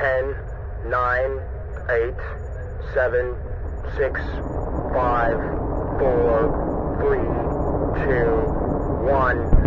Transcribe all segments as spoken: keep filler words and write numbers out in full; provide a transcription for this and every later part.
ten, nine, eight, seven, six, five, four, three, two, one.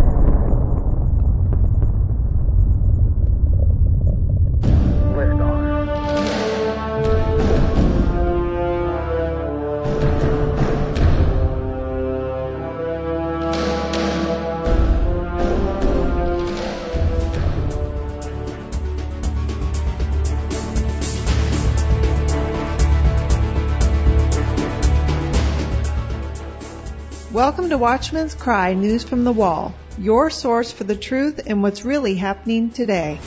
Welcome to Watchman's Cry News from the Wall, your source for the truth and what's really happening today.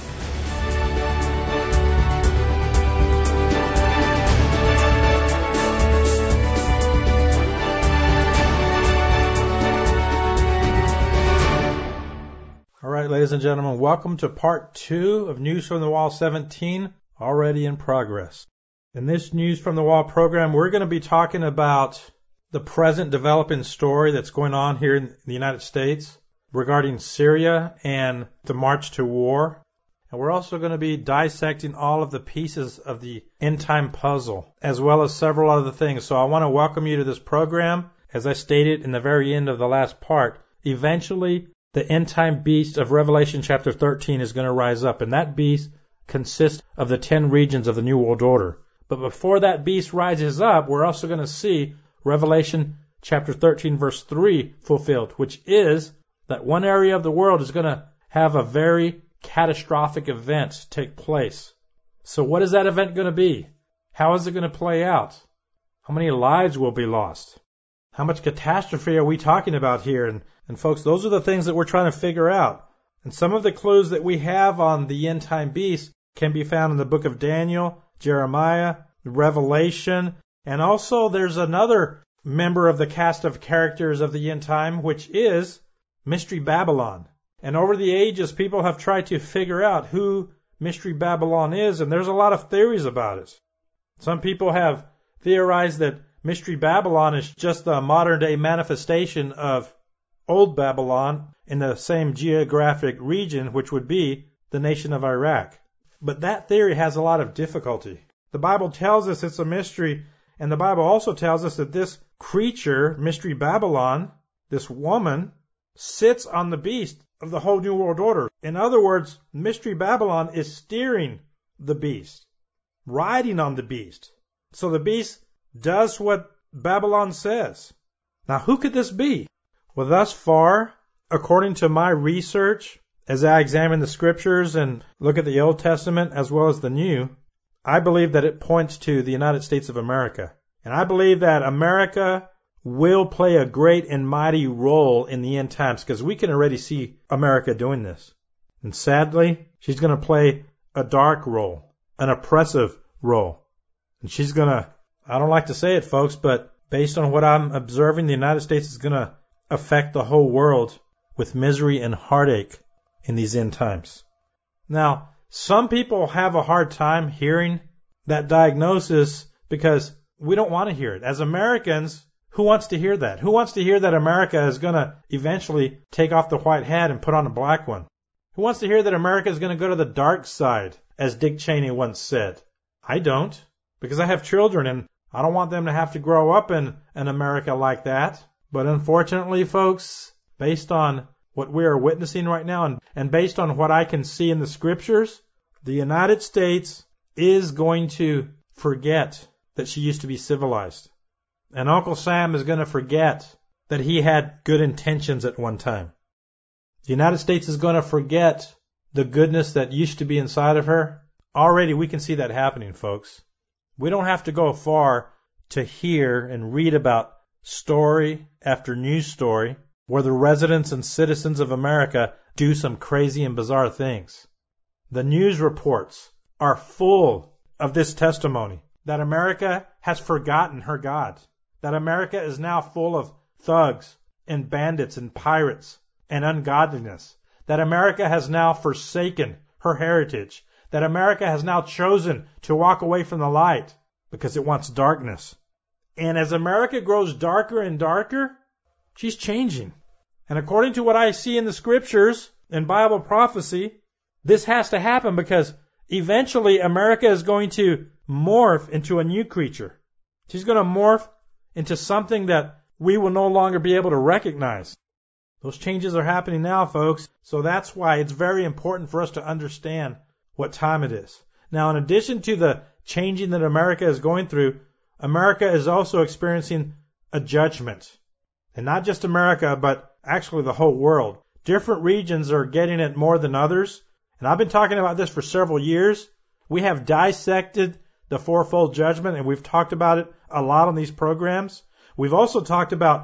All right, ladies and gentlemen, welcome to part two of News from the Wall seventeen, already in progress. In this News from the Wall program, we're going to be talking about the present developing story that's going on here in the United States regarding Syria and the march to war. And we're also going to be dissecting all of the pieces of the end-time puzzle, as well as several other things. So I want to welcome you to this program. As I stated in the very end of the last part, eventually the end-time beast of Revelation chapter thirteen is going to rise up, and that beast consists of the ten regions of the New World Order. But before that beast rises up, we're also going to see Revelation chapter thirteen verse three fulfilled, which is that one area of the world is going to have a very catastrophic event take place. So what is that event going to be? How is it going to play out? How many lives will be lost? How much catastrophe are we talking about here? And, and folks, those are the things that we're trying to figure out. And some of the clues that we have on the end time beast can be found in the book of Daniel, Jeremiah, Revelation, and also there's another member of the cast of characters of the end time, which is Mystery Babylon. And over the ages, people have tried to figure out who Mystery Babylon is, and there's a lot of theories about it. Some people have theorized that Mystery Babylon is just the modern-day manifestation of Old Babylon in the same geographic region, which would be the nation of Iraq. But that theory has a lot of difficulty. The Bible tells us it's a mystery. And the Bible also tells us that this creature, Mystery Babylon, this woman, sits on the beast of the whole New World Order. In other words, Mystery Babylon is steering the beast, riding on the beast. So the beast does what Babylon says. Now, who could this be? Well, thus far, according to my research, as I examine the scriptures and look at the Old Testament as well as the New, I believe that it points to the United States of America. And I believe that America will play a great and mighty role in the end times, because we can already see America doing this. And sadly, she's going to play a dark role, an oppressive role. And she's going to, I don't like to say it, folks, but based on what I'm observing, the United States is going to affect the whole world with misery and heartache in these end times. Now, some people have a hard time hearing that diagnosis because we don't want to hear it. As Americans, who wants to hear that? Who wants to hear that America is going to eventually take off the white hat and put on a black one? Who wants to hear that America is going to go to the dark side, as Dick Cheney once said? I don't, because I have children and I don't want them to have to grow up in an America like that. But unfortunately, folks, based on what we are witnessing right now, and, and based on what I can see in the scriptures, the United States is going to forget that she used to be civilized. And Uncle Sam is going to forget that he had good intentions at one time. The United States is going to forget the goodness that used to be inside of her. Already we can see that happening, folks. We don't have to go far to hear and read about story after news story where the residents and citizens of America do some crazy and bizarre things. The news reports are full of this testimony that America has forgotten her God, that America is now full of thugs and bandits and pirates and ungodliness, that America has now forsaken her heritage, that America has now chosen to walk away from the light because it wants darkness. And as America grows darker and darker, she's changing. And according to what I see in the scriptures and Bible prophecy, this has to happen because eventually America is going to morph into a new creature. She's going to morph into something that we will no longer be able to recognize. Those changes are happening now, folks. So that's why it's very important for us to understand what time it is. Now, in addition to the changing that America is going through, America is also experiencing a judgment. And not just America, but actually the whole world. Different regions are getting it more than others. And I've been talking about this for several years. We have dissected the fourfold judgment, and we've talked about it a lot on these programs. We've also talked about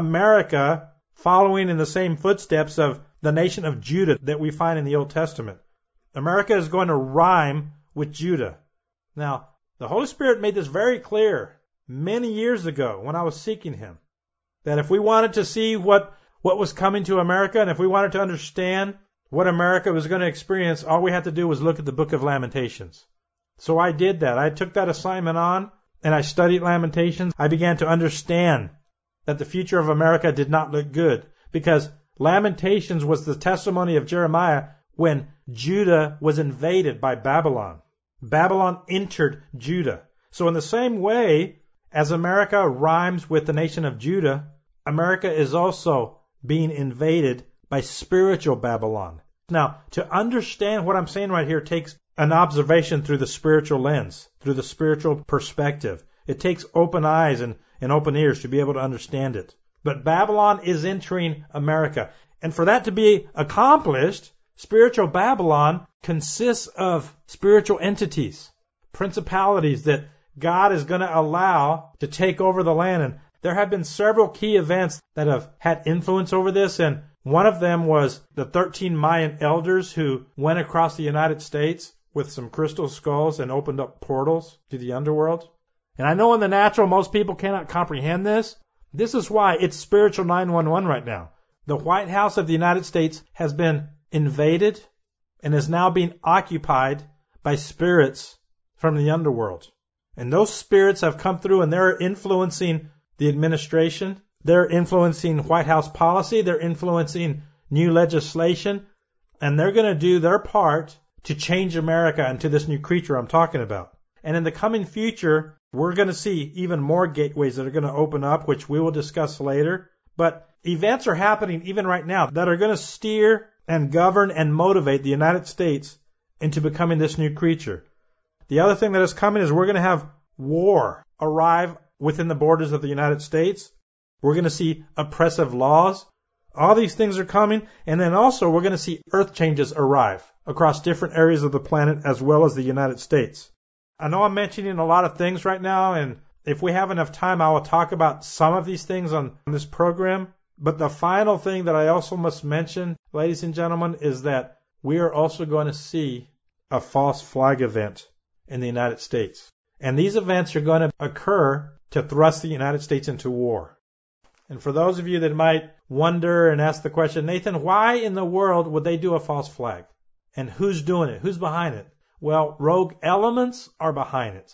America following in the same footsteps of the nation of Judah that we find in the Old Testament. America is going to rhyme with Judah. Now, the Holy Spirit made this very clear many years ago when I was seeking Him, that if we wanted to see what, what was coming to America, and if we wanted to understand what America was going to experience, all we had to do was look at the book of Lamentations. So I did that. I took that assignment on, and I studied Lamentations. I began to understand that the future of America did not look good, because Lamentations was the testimony of Jeremiah when Judah was invaded by Babylon. Babylon entered Judah. So in the same way as America rhymes with the nation of Judah, America is also being invaded by spiritual Babylon. Now, to understand what I'm saying right here takes an observation through the spiritual lens, through the spiritual perspective. It takes open eyes and, and open ears to be able to understand it. But Babylon is entering America. And for that to be accomplished, spiritual Babylon consists of spiritual entities, principalities that God is going to allow to take over the land. And there have been several key events that have had influence over this, and one of them was the thirteen Mayan elders who went across the United States with some crystal skulls and opened up portals to the underworld. And I know in the natural most people cannot comprehend this. This is why it's spiritual nine one one right now. The White House of the United States has been invaded and is now being occupied by spirits from the underworld. And those spirits have come through and they're influencing the administration. They're influencing White House policy. They're influencing new legislation. And they're going to do their part to change America into this new creature I'm talking about. And in the coming future, we're going to see even more gateways that are going to open up, which we will discuss later. But events are happening even right now that are going to steer and govern and motivate the United States into becoming this new creature. The other thing that is coming is we're going to have war arrive within the borders of the United States. We're going to see oppressive laws. All these things are coming. And then also we're going to see earth changes arrive across different areas of the planet as well as the United States. I know I'm mentioning a lot of things right now, and if we have enough time, I will talk about some of these things on this program. But the final thing that I also must mention, ladies and gentlemen, is that we are also going to see a false flag event in the United States. And these events are going to occur to thrust the United States into war. And for those of you that might wonder and ask the question, Nathan, why in the world would they do a false flag? And who's doing it? Who's behind it? Well, rogue elements are behind it.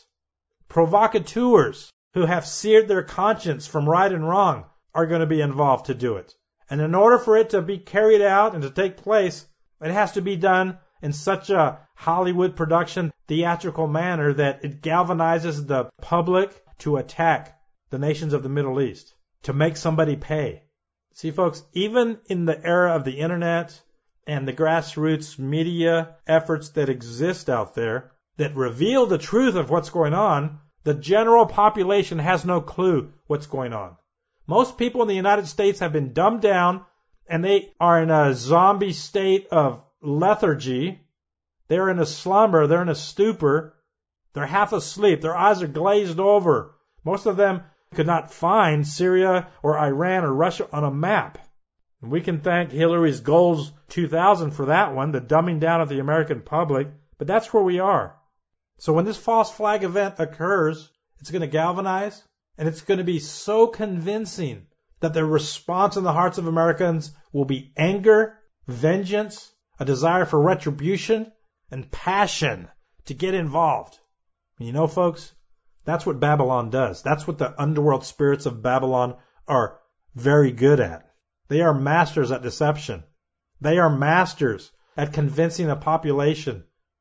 Provocateurs who have seared their conscience from right and wrong are going to be involved to do it. And in order for it to be carried out and to take place, it has to be done in such a Hollywood production, theatrical manner that it galvanizes the public to attack the nations of the Middle East, to make somebody pay. See, folks, even in the era of the internet and the grassroots media efforts that exist out there that reveal the truth of what's going on, the general population has no clue what's going on. Most people in the United States have been dumbed down, and they are in a zombie state of lethargy. They're in a slumber. They're in a stupor. They're half asleep. Their eyes are glazed over. Most of them could not find Syria or Iran or Russia on a map. And we can thank Hillary's Goals two thousand for that one, the dumbing down of the American public. But that's where we are. So when this false flag event occurs, it's going to galvanize, and it's going to be so convincing that the response in the hearts of Americans will be anger, vengeance, a desire for retribution, and passion to get involved. And you know, folks, that's what Babylon does. That's what the underworld spirits of Babylon are very good at. They are masters at deception. They are masters at convincing a population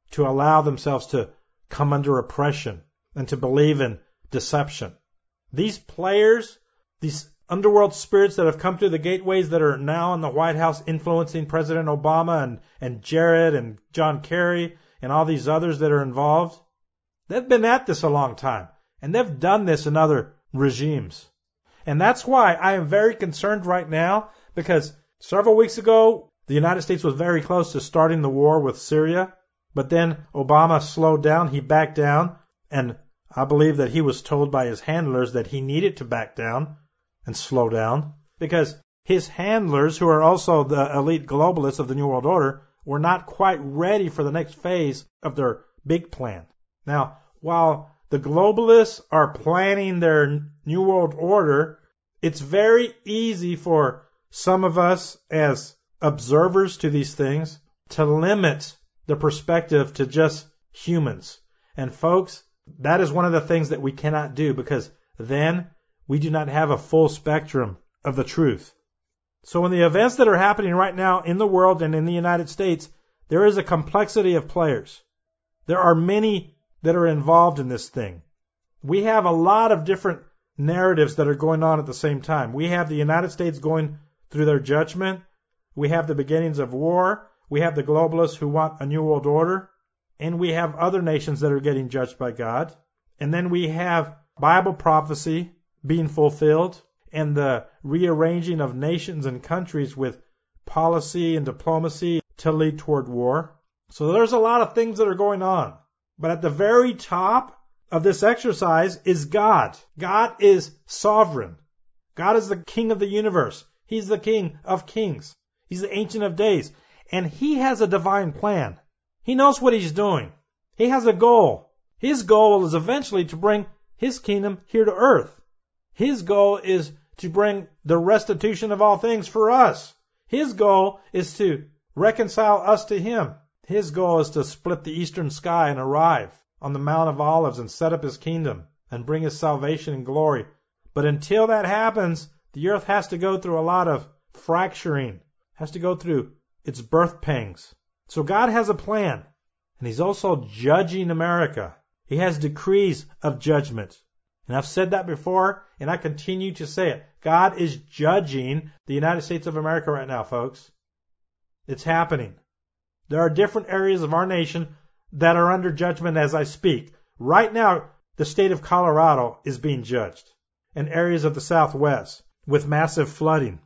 to allow themselves to come under oppression and to believe in deception. These players, these underworld spirits that have come through the gateways that are now in the White House influencing President Obama and, and Jared and John Kerry and all these others that are involved, they've been at this a long time. And they've done this in other regimes. And that's why I am very concerned right now, because several weeks ago, the United States was very close to starting the war with Syria. But then Obama slowed down, he backed down, and I believe that he was told by his handlers that he needed to back down and slow down, because his handlers, who are also the elite globalists of the New World Order, were not quite ready for the next phase of their big plan. Now, while the globalists are planning their New World Order, it's very easy for some of us as observers to these things to limit the perspective to just humans. And folks, that is one of the things that we cannot do, because then we do not have a full spectrum of the truth. So in the events that are happening right now in the world and in the United States, there is a complexity of players. There are many that are involved in this thing. We have a lot of different narratives that are going on at the same time. We have the United States going through their judgment. We have the beginnings of war. We have the globalists who want a new world order. And we have other nations that are getting judged by God. And then we have Bible prophecy being fulfilled and the rearranging of nations and countries with policy and diplomacy to lead toward war. So there's a lot of things that are going on. But at the very top of this exercise is God. God is sovereign. God is the King of the universe. He's the King of kings. He's the Ancient of Days. And He has a divine plan. He knows what He's doing. He has a goal. His goal is eventually to bring His kingdom here to earth. His goal is to bring the restitution of all things for us. His goal is to reconcile us to Him. His goal is to split the eastern sky and arrive on the Mount of Olives and set up His kingdom and bring His salvation and glory. But until that happens, the earth has to go through a lot of fracturing, has to go through its birth pangs. So God has a plan, and He's also judging America. He has decrees of judgment. And I've said that before, and I continue to say it. God is judging the United States of America right now, folks. It's happening. There are different areas of our nation that are under judgment as I speak. Right now, the state of Colorado is being judged, and areas of the Southwest with massive flooding.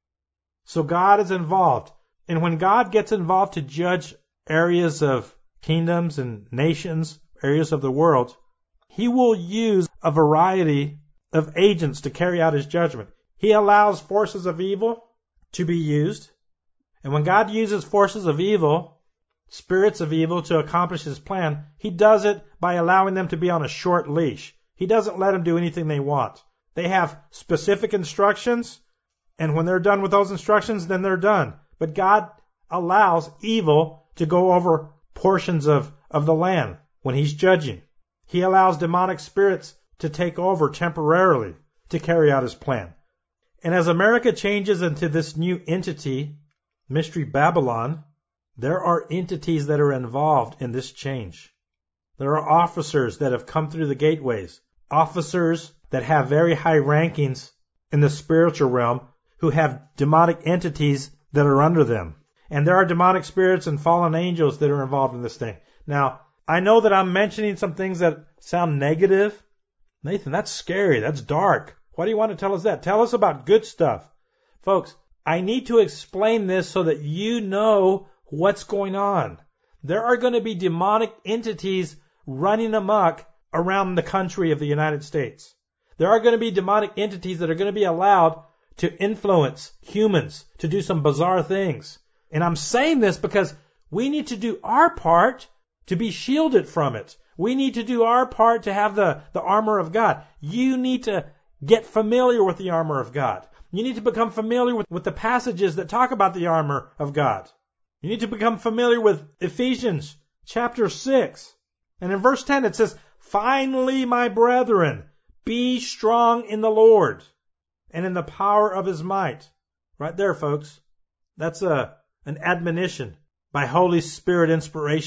So God is involved. And when God gets involved to judge areas of kingdoms and nations, areas of the world, He will use a variety of agents to carry out His judgment. He allows forces of evil to be used. And when God uses forces of evil, spirits of evil, to accomplish His plan, He does it by allowing them to be on a short leash. He doesn't let them do anything they want. They have specific instructions, and when they're done with those instructions, then they're done. But God allows evil to go over portions of, of the land when He's judging. He allows demonic spirits to take over temporarily to carry out His plan. And as America changes into this new entity, Mystery Babylon, there are entities that are involved in this change. There are officers that have come through the gateways, officers that have very high rankings in the spiritual realm who have demonic entities that are under them. And there are demonic spirits and fallen angels that are involved in this thing. Now, I know that I'm mentioning some things that sound negative. Nathan, that's scary. That's dark. Why do you want to tell us that? Tell us about good stuff. Folks, I need to explain this so that you know what's going on. There are going to be demonic entities running amok around the country of the United States. There are going to be demonic entities that are going to be allowed to influence humans to do some bizarre things. And I'm saying this because we need to do our part to be shielded from it. We need to do our part to have the, the armor of God. You need to get familiar with the armor of God. You need to become familiar with, with the passages that talk about the armor of God. You need to become familiar with Ephesians chapter six. And in verse ten it says, "Finally, my brethren, be strong in the Lord and in the power of His might." Right there, folks. That's a, an admonition by Holy Spirit inspiration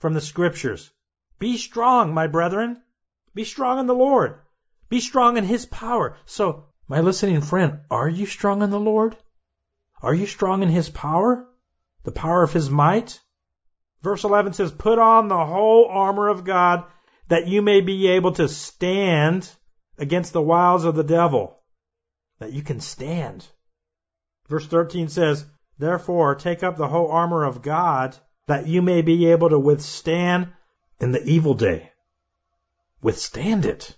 from the scriptures. Be strong, my brethren. Be strong in the Lord. Be strong in His power. So, my listening friend, are you strong in the Lord? Are you strong in His power? The power of His might? Verse eleven says, put on the whole armor of God that you may be able to stand against the wiles of the devil. That you can stand. Verse thirteen says, therefore take up the whole armor of God that you may be able to withstand in the evil day. Withstand it.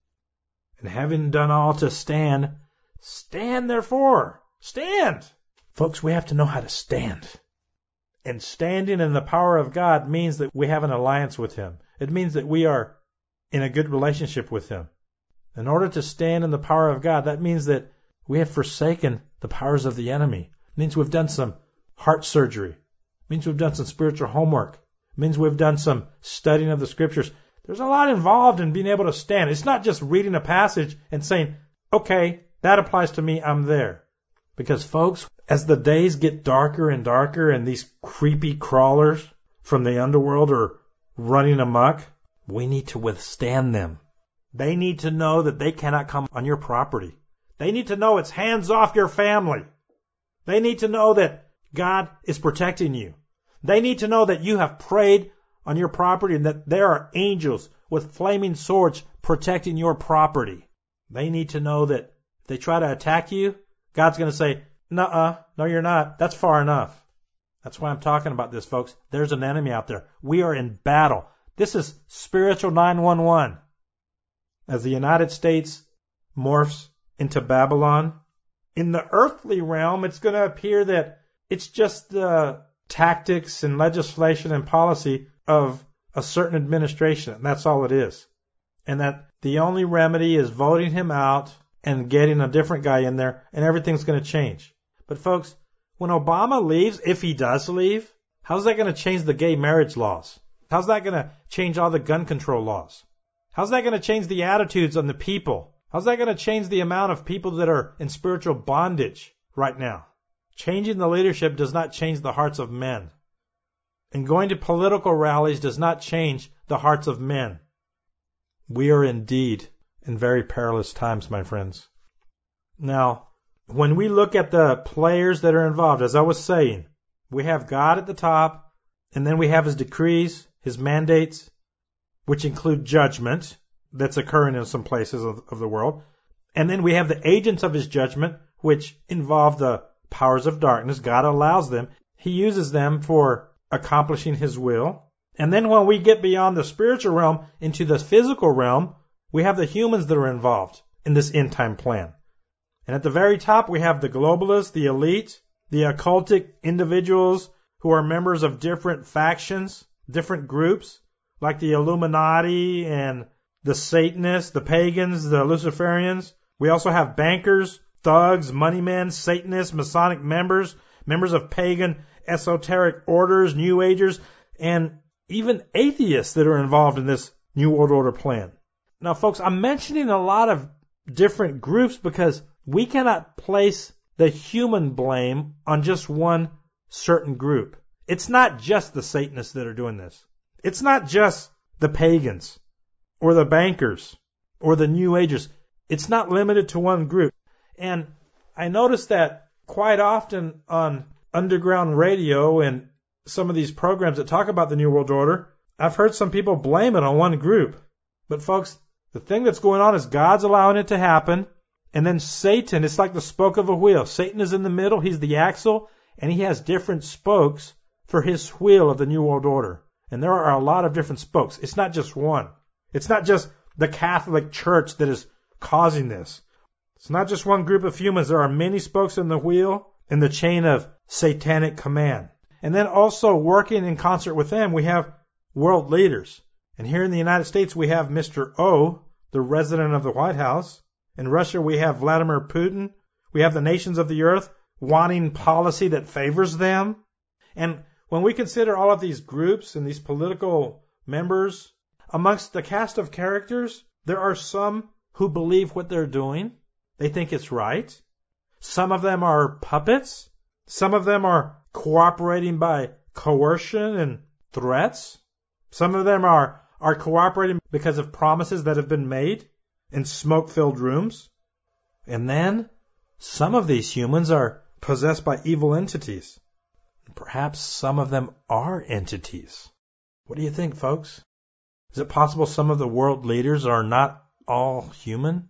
And having done all to stand, stand therefore. Stand. Folks, we have to know how to stand. And standing in the power of God means that we have an alliance with Him. It means that we are in a good relationship with Him. In order to stand in the power of God, that means that we have forsaken the powers of the enemy. It means we've done some heart surgery. It means we've done some spiritual homework. It means we've done some studying of the scriptures. There's a lot involved in being able to stand. It's not just reading a passage and saying, okay, that applies to me, I'm there. Because folks, as the days get darker and darker and these creepy crawlers from the underworld are running amok, we need to withstand them. They need to know that they cannot come on your property. They need to know it's hands off your family. They need to know that God is protecting you. They need to know that you have prayed on your property and that there are angels with flaming swords protecting your property. They need to know that if they try to attack you, God's going to say, nuh-uh, no you're not. That's far enough. That's why I'm talking about this, folks. There's an enemy out there. We are in battle. This is spiritual nine one one. As the United States morphs into Babylon, in the earthly realm, it's going to appear that it's just the tactics and legislation and policy of a certain administration. And that's all it is. And that the only remedy is voting him out and getting a different guy in there, and everything's going to change. But folks, when Obama leaves, if he does leave, how's that going to change the gay marriage laws? How's that going to change all the gun control laws? How's that going to change the attitudes on the people? How's that going to change the amount of people that are in spiritual bondage right now? Changing the leadership does not change the hearts of men. And going to political rallies does not change the hearts of men. We are indeed in very perilous times, my friends. Now, when we look at the players that are involved, as I was saying, we have God at the top, and then we have His decrees, His mandates, which include judgment that's occurring in some places of, of the world. And then we have the agents of His judgment, which involve the powers of darkness. God allows them. He uses them for accomplishing His will. And then when we get beyond the spiritual realm into the physical realm, we have the humans that are involved in this end time plan. And at the very top, we have the globalists, the elite, the occultic individuals who are members of different factions, different groups, like the Illuminati and the Satanists, the pagans, the Luciferians. We also have bankers, thugs, moneymen, Satanists, Masonic members, members of pagan esoteric orders, New Agers, and even atheists that are involved in this New World Order plan. Now, folks, I'm mentioning a lot of different groups because we cannot place the human blame on just one certain group. It's not just the Satanists that are doing this. It's not just the pagans or the bankers or the New Agers. It's not limited to one group. And I noticed that quite often on underground radio and some of these programs that talk about the New World Order, I've heard some people blame it on one group. But folks, the thing that's going on is God's allowing it to happen. And then Satan, it's like the spoke of a wheel. Satan is in the middle. He's the axle. And he has different spokes for his wheel of the New World Order. And there are a lot of different spokes. It's not just one. It's not just the Catholic Church that is causing this. It's not just one group of humans. There are many spokes in the wheel in the chain of satanic command. And then also working in concert with them, we have world leaders. And here in the United States, we have Mister O, the resident of the White House. In Russia, we have Vladimir Putin. We have the nations of the earth wanting policy that favors them. And when we consider all of these groups and these political members, amongst the cast of characters, there are some who believe what they're doing. They think it's right. Some of them are puppets. Some of them are cooperating by coercion and threats. Some of them are, are cooperating because of promises that have been made in smoke-filled rooms. And then some of these humans are possessed by evil entities. Perhaps some of them are entities. What do you think, folks? Is it possible some of the world leaders are not all human?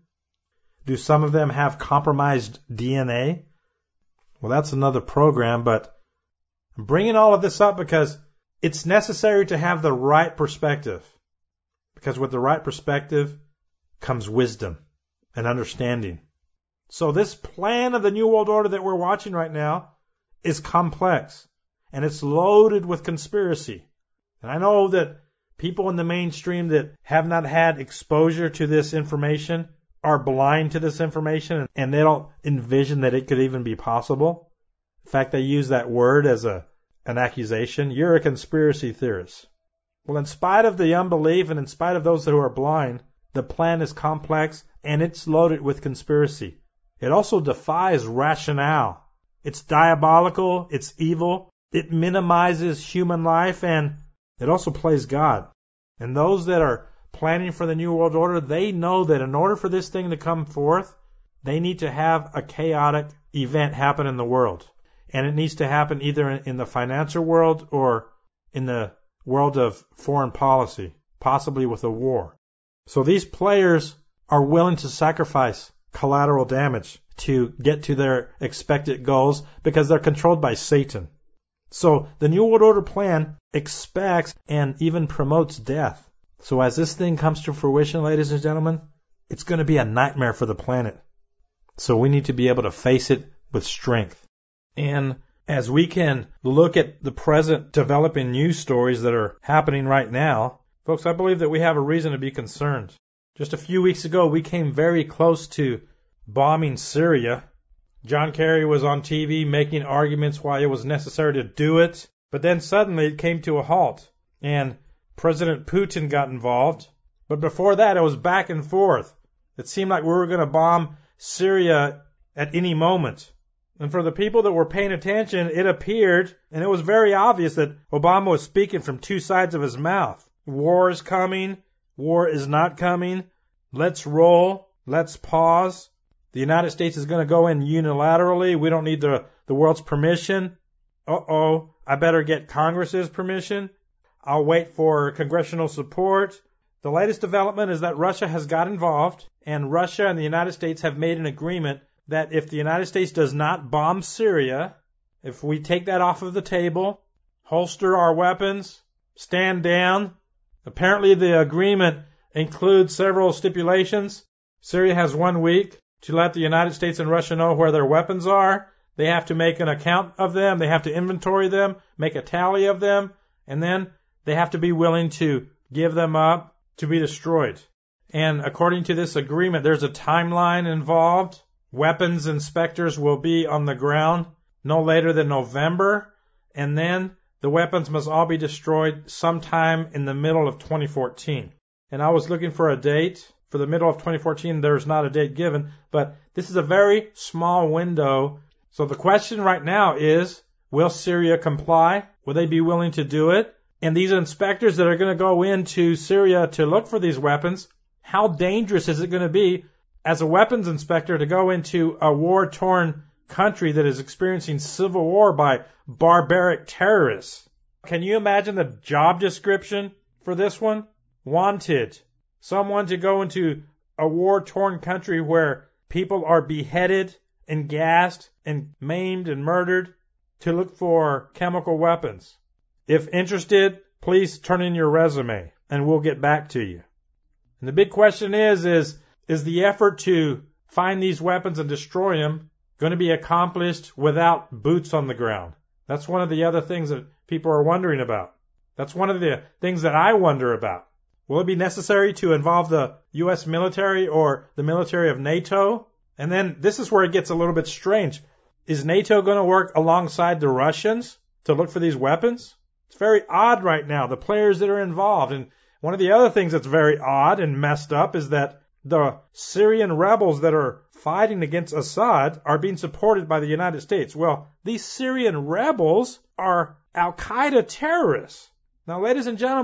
Do some of them have compromised D N A? Well, that's another program, but I'm bringing all of this up because it's necessary to have the right perspective. Because with the right perspective comes wisdom and understanding. So this plan of the New World Order that we're watching right now is complex, and it's loaded with conspiracy. And I know that people in the mainstream that have not had exposure to this information are blind to this information, and they don't envision that it could even be possible. In fact, they use that word as a an accusation. You're a conspiracy theorist. Well, in spite of the unbelief and in spite of those who are blind, the plan is complex and it's loaded with conspiracy. It also defies rationale. It's diabolical, it's evil, it minimizes human life, and it also plays God. And those that are planning for the New World Order, they know that in order for this thing to come forth, they need to have a chaotic event happen in the world. And it needs to happen either in the financial world or in the world of foreign policy, possibly with a war. So these players are willing to sacrifice collateral damage to get to their expected goals because they're controlled by Satan. So the New World Order plan expects and even promotes death. So as this thing comes to fruition, ladies and gentlemen, it's going to be a nightmare for the planet. So we need to be able to face it with strength. And as we can look at the present developing news stories that are happening right now, folks, I believe that we have a reason to be concerned. Just a few weeks ago, we came very close to bombing Syria. John Kerry was on T V making arguments why it was necessary to do it, but then suddenly it came to a halt, and President Putin got involved. But before that, it was back and forth. It seemed like we were going to bomb Syria at any moment. And for the people that were paying attention, it appeared, and it was very obvious that Obama was speaking from two sides of his mouth. War is coming. War is not coming. Let's roll. Let's pause. The United States is going to go in unilaterally. We don't need the, the world's permission. Uh-oh, I better get Congress's permission. I'll wait for congressional support. The latest development is that Russia has got involved, and Russia and the United States have made an agreement that if the United States does not bomb Syria, if we take that off of the table, holster our weapons, stand down. Apparently the agreement includes several stipulations. Syria has one week to let the United States and Russia know where their weapons are. They have to make an account of them. They have to inventory them, make a tally of them, and then they have to be willing to give them up to be destroyed. And according to this agreement, there's a timeline involved. Weapons inspectors will be on the ground no later than November, and then the weapons must all be destroyed sometime in the middle of twenty fourteen. And I was looking for a date. For the middle of twenty fourteen, there's not a date given, but this is a very small window. So the question right now is, will Syria comply? Will they be willing to do it? And these inspectors that are going to go into Syria to look for these weapons, how dangerous is it going to be as a weapons inspector to go into a war-torn country that is experiencing civil war by barbaric terrorists? Can you imagine the job description for this one? Wanted. Someone to go into a war-torn country where people are beheaded and gassed and maimed and murdered to look for chemical weapons. If interested, please turn in your resume and we'll get back to you. And the big question is, is, is the effort to find these weapons and destroy them going to be accomplished without boots on the ground? That's one of the other things that people are wondering about. That's one of the things that I wonder about. Will it be necessary to involve the U S military or the military of NATO? And then this is where it gets a little bit strange. Is NATO going to work alongside the Russians to look for these weapons? It's very odd right now, the players that are involved. And one of the other things that's very odd and messed up is that the Syrian rebels that are fighting against Assad are being supported by the United States. Well, these Syrian rebels are Al-Qaeda terrorists. Now, ladies and gentlemen,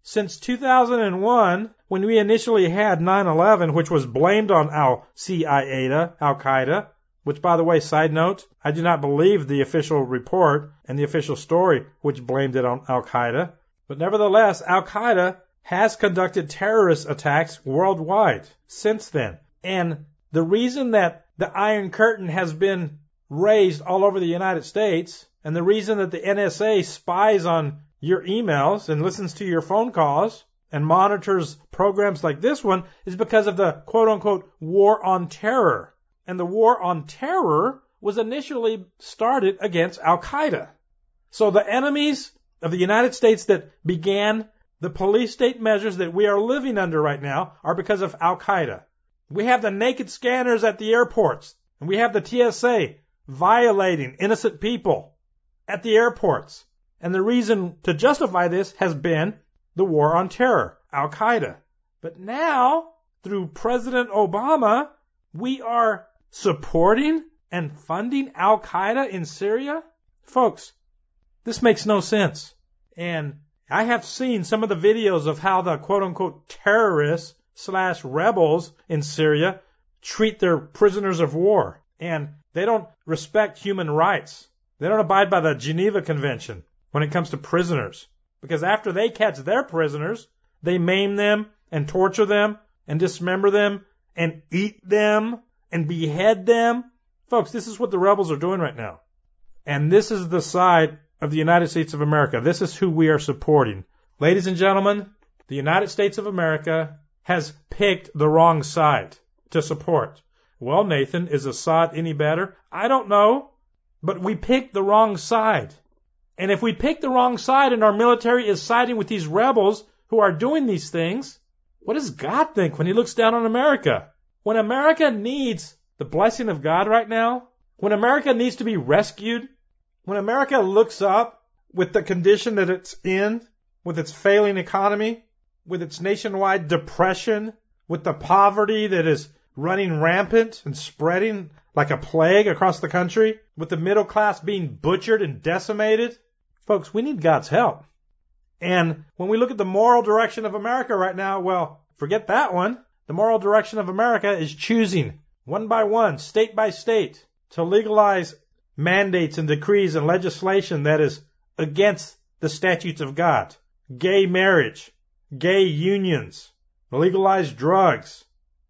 Since two thousand one, when we initially had nine eleven, which was blamed on Al-Qaeda, Al-Qaeda, which, by the way, side note, I do not believe the official report and the official story which blamed it on Al-Qaeda. But nevertheless, Al-Qaeda has conducted terrorist attacks worldwide since then. And the reason that the Iron Curtain has been raised all over the United States, and the reason that the N S A spies on your emails and listens to your phone calls and monitors programs like this one, is because of the quote-unquote war on terror. And the war on terror was initially started against Al-Qaeda. So the enemies of the United States that began the police state measures that we are living under right now are because of Al-Qaeda. We have the naked scanners at the airports, and we have the T S A violating innocent people at the airports. And the reason to justify this has been the war on terror, Al-Qaeda. But now, through President Obama, we are supporting and funding Al-Qaeda in Syria? Folks, this makes no sense. And I have seen some of the videos of how the quote-unquote terrorists slash rebels in Syria treat their prisoners of war. And they don't respect human rights. They don't abide by the Geneva Convention when it comes to prisoners. Because after they catch their prisoners, they maim them and torture them and dismember them and eat them and behead them. Folks, this is what the rebels are doing right now. And this is the side of the United States of America. This is who we are supporting. Ladies and gentlemen, the United States of America has picked the wrong side to support. Well, Nathan, is Assad any better? I don't know, but we picked the wrong side. And if we pick the wrong side and our military is siding with these rebels who are doing these things, what does God think when he looks down on America? When America needs the blessing of God right now, when America needs to be rescued, when America looks up with the condition that it's in, with its failing economy, with its nationwide depression, with the poverty that is running rampant and spreading like a plague across the country, with the middle class being butchered and decimated, folks, we need God's help. And when we look at the moral direction of America right now, well, forget that one. The moral direction of America is choosing, one by one, state by state, to legalize mandates and decrees and legislation that is against the statutes of God. Gay marriage, gay unions, legalized drugs.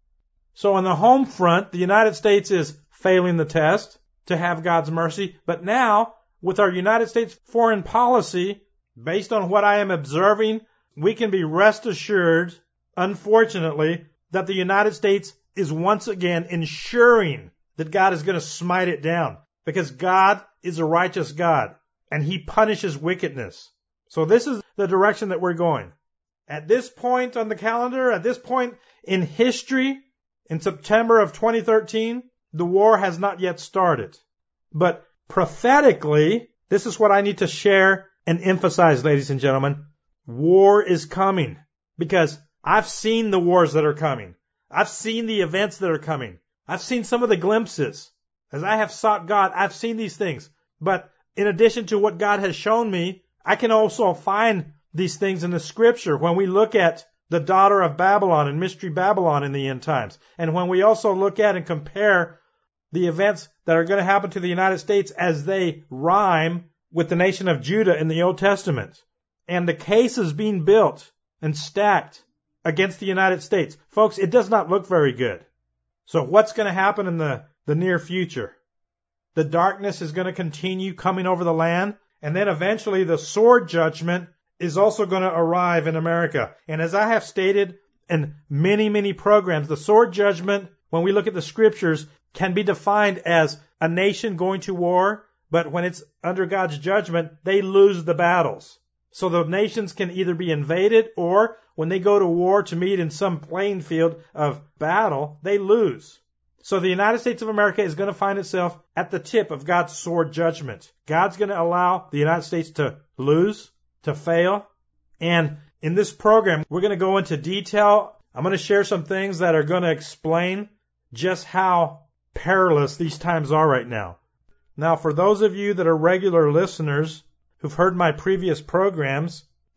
So on the home front, the United States is failing the test to have God's mercy. But now, with our United States foreign policy, based on what I am observing, we can be rest assured, unfortunately, that the United States is once again ensuring that God is going to smite it down. Because God is a righteous God, and he punishes wickedness. So this is the direction that we're going. At this point on the calendar, at this point in history, in September of twenty thirteen, the war has not yet started. But prophetically, this is what I need to share and emphasize, ladies and gentlemen. War is coming. Because I've seen the wars that are coming. I've seen the events that are coming. I've seen some of the glimpses. As I have sought God, I've seen these things. But in addition to what God has shown me, I can also find these things in the scripture when we look at the daughter of Babylon and Mystery Babylon in the end times. And when we also look at and compare the events that are going to happen to the United States as they rhyme with the nation of Judah in the Old Testament. And the cases being built and stacked against the United States. Folks, it does not look very good. So what's going to happen in the, the near future? The darkness is going to continue coming over the land. And then eventually the sword judgment is also going to arrive in America. And as I have stated in many, many programs, the sword judgment, when we look at the scriptures, can be defined as a nation going to war, but when it's under God's judgment, they lose the battles. So the nations can either be invaded, or when they go to war to meet in some playing field of battle, they lose. So the United States of America is going to find itself at the tip of God's sword judgment. God's going to allow the United States to lose, to fail. And in this program, we're going to go into detail. I'm going to share some things that are going to explain just how perilous these times are right now. Now, for those of you that are regular listeners who've heard my previous programs,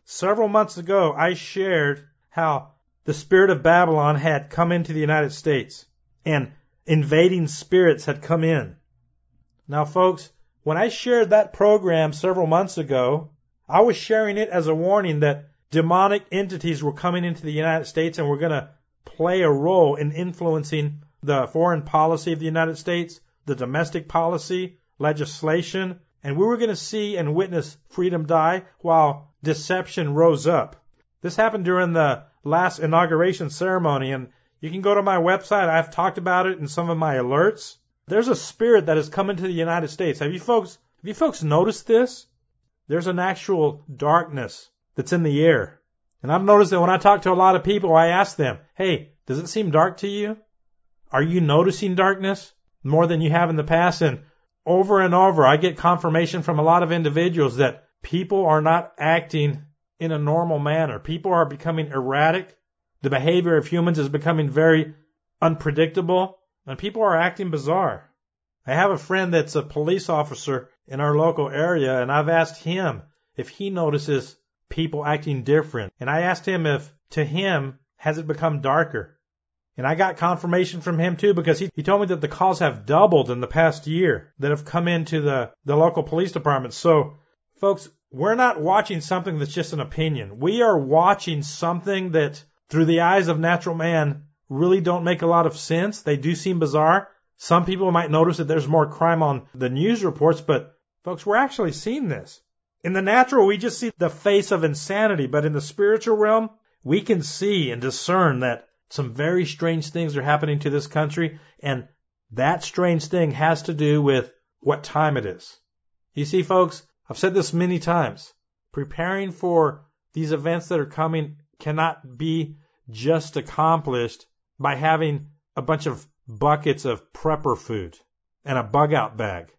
several months ago, I shared how the spirit of Babylon had come into the United States and invading spirits had come in. Now, folks, when I shared that program several months ago, I was sharing it as a warning that demonic entities were coming into the United States and were going to play a role in influencing the foreign policy of the United States, the domestic policy, legislation, and we were going to see and witness freedom die while deception rose up. This happened during the last inauguration ceremony, and you can go to my website. I've talked about it in some of my alerts. There's a spirit that has come into the United States. Have you folks, have you folks noticed this? There's an actual darkness that's in the air. And I've noticed that when I talk to a lot of people, I ask them, hey, does it seem dark to you? Are you noticing darkness more than you have in the past? And over and over, I get confirmation from a lot of individuals that people are not acting in a normal manner. People are becoming erratic. The behavior of humans is becoming very unpredictable, and people are acting bizarre. I have a friend that's a police officer in our local area, and I've asked him if he notices people acting different. And I asked him if, to him, has it become darker? And I got confirmation from him too, because he, he told me that the calls have doubled in the past year that have come into the, the local police department. So, folks, we're not watching something that's just an opinion. We are watching something that, through the eyes of natural man, really don't make a lot of sense. They do seem bizarre. Some people might notice that there's more crime on the news reports, but, folks, we're actually seeing this. In the natural, we just see the face of insanity, but in the spiritual realm, we can see and discern that some very strange things are happening to this country, and that strange thing has to do with what time it is. You see, folks, I've said this many times. Preparing for these events that are coming cannot be just accomplished by having a bunch of buckets of prepper food and a bug-out bag.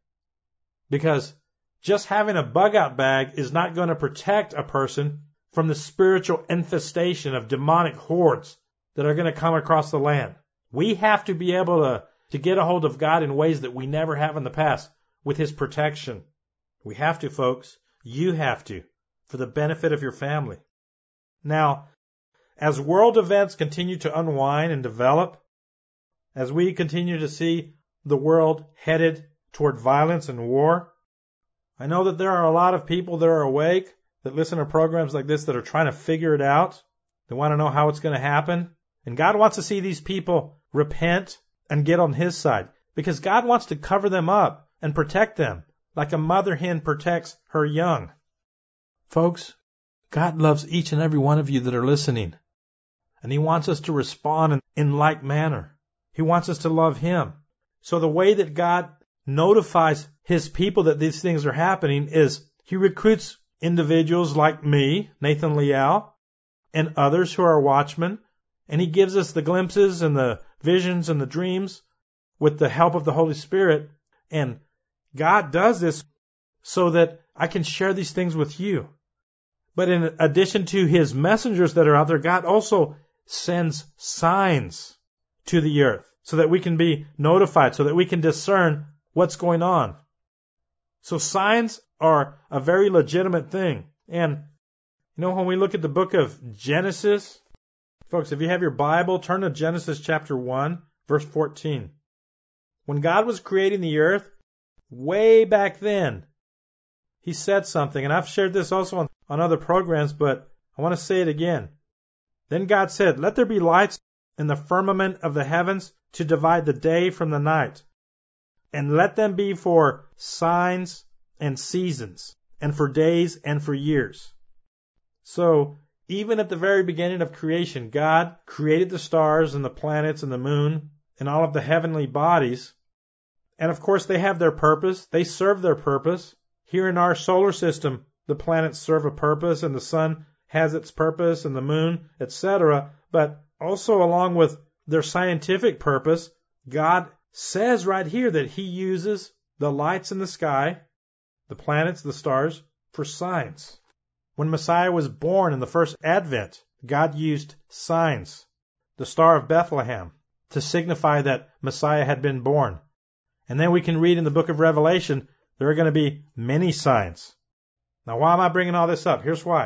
Because just having a bug-out bag is not going to protect a person from the spiritual infestation of demonic hordes that are going to come across the land. We have to be able to, to get a hold of God in ways that we never have in the past with His protection. We have to, folks. You have to, for the benefit of your family. Now, as world events continue to unwind and develop, as we continue to see the world headed toward violence and war, I know that there are a lot of people that are awake, that listen to programs like this, that are trying to figure it out. They want to know how it's going to happen. And God wants to see these people repent and get on His side, because God wants to cover them up and protect them like a mother hen protects her young. Folks, God loves each and every one of you that are listening, and He wants us to respond in, in like manner. He wants us to love Him. So the way that God notifies His people that these things are happening is He recruits individuals like me, Nathan Leal, and others who are watchmen, and He gives us the glimpses and the visions and the dreams with the help of the Holy Spirit. And God does this so that I can share these things with you. But in addition to His messengers that are out there, God also sends signs to the earth so that we can be notified, so that we can discern what's going on. So signs are a very legitimate thing. And, you know, when we look at the book of Genesis, folks, if you have your Bible, turn to Genesis chapter one, verse fourteen. When God was creating the earth, way back then, He said something, and I've shared this also on, on other programs, but I want to say it again. Then God said, "Let there be lights in the firmament of the heavens to divide the day from the night, and let them be for signs and seasons, and for days and for years." So, even at the very beginning of creation, God created the stars and the planets and the moon and all of the heavenly bodies. And of course, they have their purpose. They serve their purpose. Here in our solar system, the planets serve a purpose, and the sun has its purpose, and the moon, et cetera. But also along with their scientific purpose, God says right here that He uses the lights in the sky, the planets, the stars, for signs. When Messiah was born in the first advent, God used signs, the Star of Bethlehem, to signify that Messiah had been born. And then we can read in the book of Revelation, there are going to be many signs. Now, why am I bringing all this up? Here's why.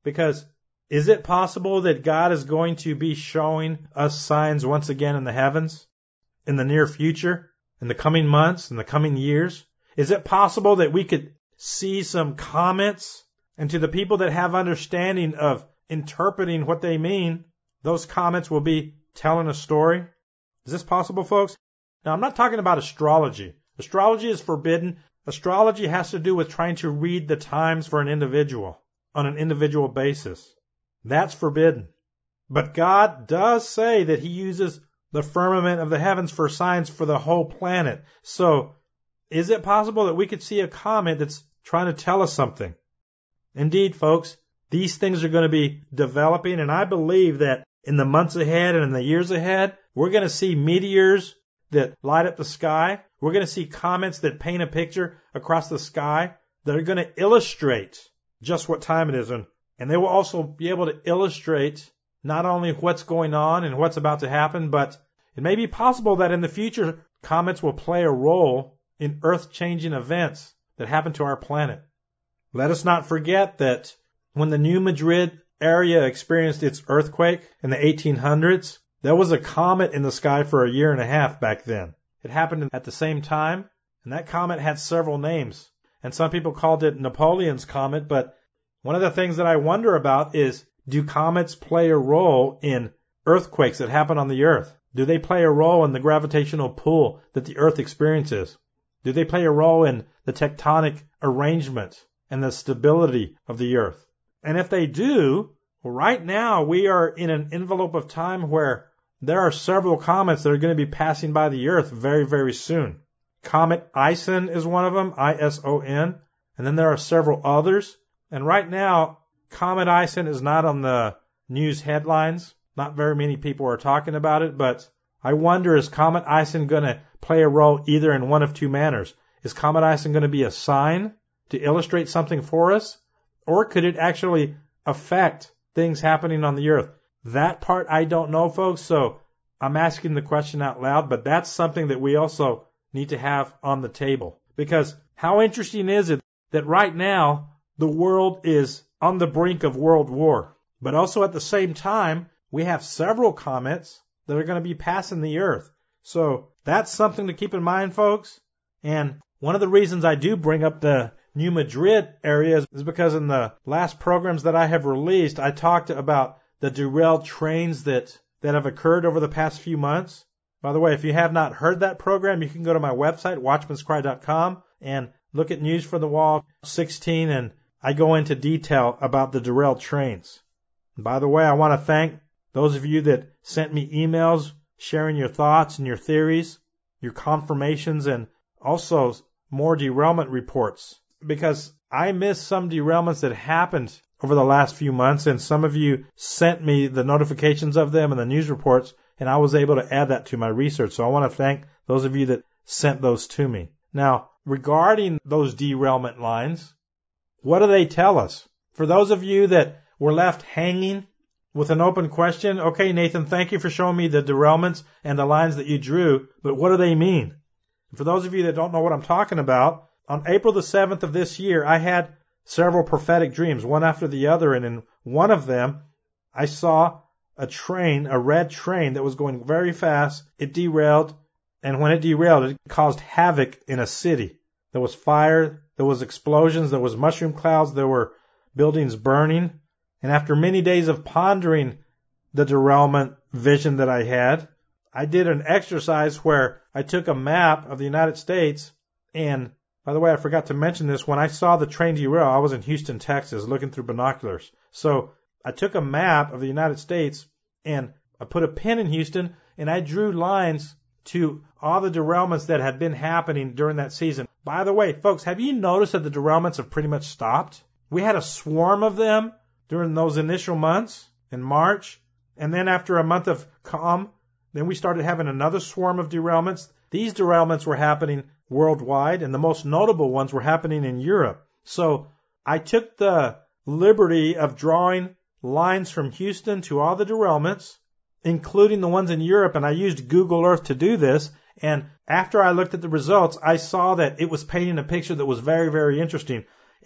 Because is it possible that God is going to be showing us signs once again in the heavens in the near future, in the coming months, in the coming years? Is it possible that we could see some comments, and to the people that have understanding of interpreting what they mean, those comments will be telling a story? Is this possible, folks? Now, I'm not talking about astrology. Astrology is forbidden. Astrology has to do with trying to read the times for an individual on an individual basis. That's forbidden. But God does say that He uses the firmament of the heavens for signs for the whole planet. So, is it possible that we could see a comet that's trying to tell us something? Indeed, folks, these things are going to be developing, and I believe that in the months ahead and in the years ahead, we're going to see meteors that light up the sky. We're going to see comets that paint a picture across the sky that are going to illustrate just what time it is. And, and they will also be able to illustrate not only what's going on and what's about to happen, but it may be possible that in the future, comets will play a role in earth-changing events that happen to our planet. Let us not forget that when the New Madrid area experienced its earthquake in the eighteen hundreds, there was a comet in the sky for a year and a half back then. It happened at the same time, and that comet had several names. And some people called it Napoleon's Comet, but one of the things that I wonder about is, do comets play a role in earthquakes that happen on the earth? Do they play a role in the gravitational pull that the earth experiences? Do they play a role in the tectonic arrangement and the stability of the earth? And if they do, well, right now we are in an envelope of time where there are several comets that are going to be passing by the earth very, very soon. Comet Ison is one of them, I S O N, and then there are several others. And right now, Comet Ison is not on the news headlines. Not very many people are talking about it, but I wonder, is Comet Ison going to play a role either in one of two manners? Is Comet Ison going to be a sign to illustrate something for us? Or could it actually affect things happening on the earth? That part I don't know, folks, so I'm asking the question out loud, but that's something that we also need to have on the table. Because how interesting is it that right now the world is on the brink of world war, but also at the same time we have several comets that are going to be passing the earth. So that's something to keep in mind, folks. And one of the reasons I do bring up the New Madrid area is because in the last programs that I have released, I talked about the derailed trains that, that have occurred over the past few months. By the way, if you have not heard that program, you can go to my website, watchmans cry dot com, and look at News from the Wall sixteen, and I go into detail about the derailed trains. And by the way, I want to thank those of you that sent me emails sharing your thoughts and your theories, your confirmations, and also more derailment reports. Because I missed some derailments that happened over the last few months, and some of you sent me the notifications of them and the news reports, and I was able to add that to my research. So I want to thank those of you that sent those to me. Now, regarding those derailment lines, what do they tell us? For those of you that were left hanging with an open question, okay, Nathan, thank you for showing me the derailments and the lines that you drew, but what do they mean? For those of you that don't know what I'm talking about, on April the seventh of this year, I had several prophetic dreams, one after the other, and in one of them, I saw a train, a red train that was going very fast. It derailed, and when it derailed, it caused havoc in a city. There was fire, there was explosions, there was mushroom clouds, there were buildings burning. And after many days of pondering the derailment vision that I had, I did an exercise where I took a map of the United States, and by the way, I forgot to mention this, when I saw the train derail, I was in Houston, Texas, looking through binoculars. So I took a map of the United States, and I put a pin in Houston, and I drew lines to all the derailments that had been happening during that season. By the way, folks, have you noticed that the derailments have pretty much stopped? We had a swarm of them during those initial months in March, and then after a month of calm, then we started having another swarm of derailments. These derailments were happening worldwide, and the most notable ones were happening in Europe. So I took the liberty of drawing lines from Houston to all the derailments, including the ones in Europe, and I used Google Earth to do this. And after I looked at the results, I saw that it was painting a picture that was very, very interesting. And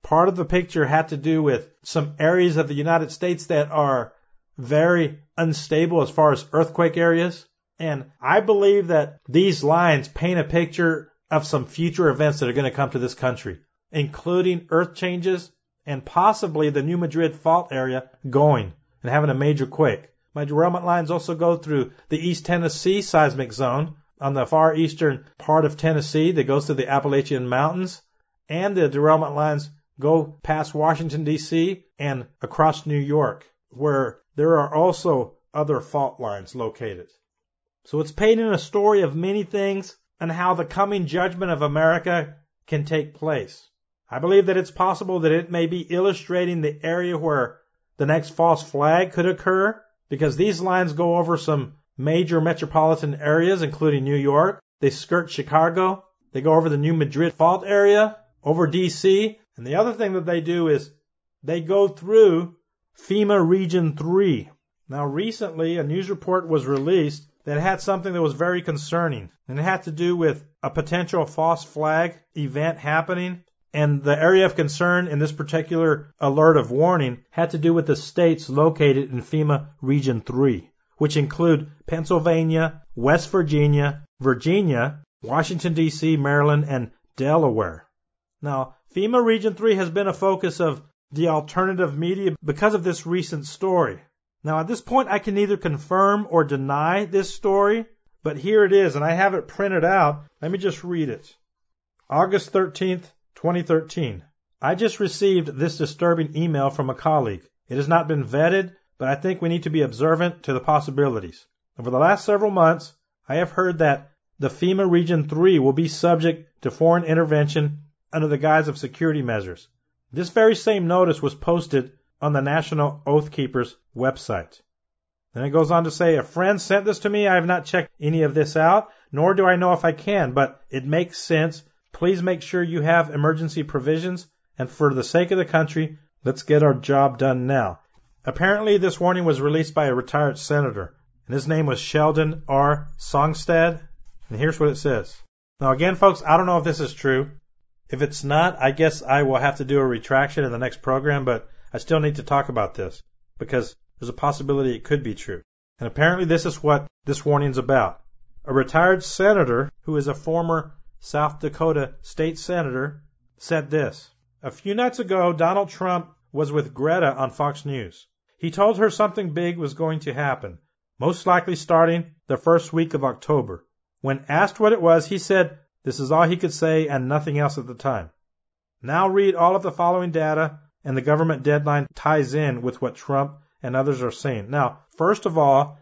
part of the picture had to do with some areas of the United States that are very unstable as far as earthquake areas. And I believe that these lines paint a picture of some future events that are going to come to this country, including earth changes and possibly the New Madrid fault area going and having a major quake. My derailment lines also go through the East Tennessee seismic zone on the far eastern part of Tennessee that goes to the Appalachian Mountains, and the derailment lines go past Washington, D C and across New York, where there are also other fault lines located. So it's painting a story of many things and how the coming judgment of America can take place. I believe that it's possible that it may be illustrating the area where the next false flag could occur, because these lines go over some major metropolitan areas, including New York. They skirt Chicago. They go over the New Madrid fault area, over D C. And the other thing that they do is they go through FEMA Region three. Now, recently, a news report was released that had something that was very concerning, and it had to do with a potential false flag event happening. And the area of concern in this particular alert of warning had to do with the states located in FEMA Region three, which include Pennsylvania, West Virginia, Virginia, Washington, D C, Maryland, and Delaware. Now, FEMA Region three has been a focus of the alternative media because of this recent story. Now, at this point, I can neither confirm or deny this story, but here it is, and I have it printed out. Let me just read it. August thirteenth, twenty thirteen. I just received this disturbing email from a colleague. It has not been vetted, but I think we need to be observant to the possibilities. Over the last several months, I have heard that the FEMA Region three will be subject to foreign intervention under the guise of security measures. This very same notice was posted on the National Oath Keepers website. Then it goes on to say, a friend sent this to me. I have not checked any of this out, nor do I know if I can, but it makes sense. Please make sure you have emergency provisions, and for the sake of the country, let's get our job done now. Apparently, this warning was released by a retired senator, and his name was Sheldon R. Songstad, and here's what it says. Now again, folks, I don't know if this is true. If it's not, I guess I will have to do a retraction in the next program, but I still need to talk about this because there's a possibility it could be true. And apparently this is what this warning's about. A retired senator who is a former South Dakota state senator said this. A few nights ago, Donald Trump was with Greta on Fox News. He told her something big was going to happen, most likely starting the first week of October. When asked what it was, he said this is all he could say and nothing else at the time. Now read all of the following data, and the government deadline ties in with what Trump and others are saying. Now, first of all,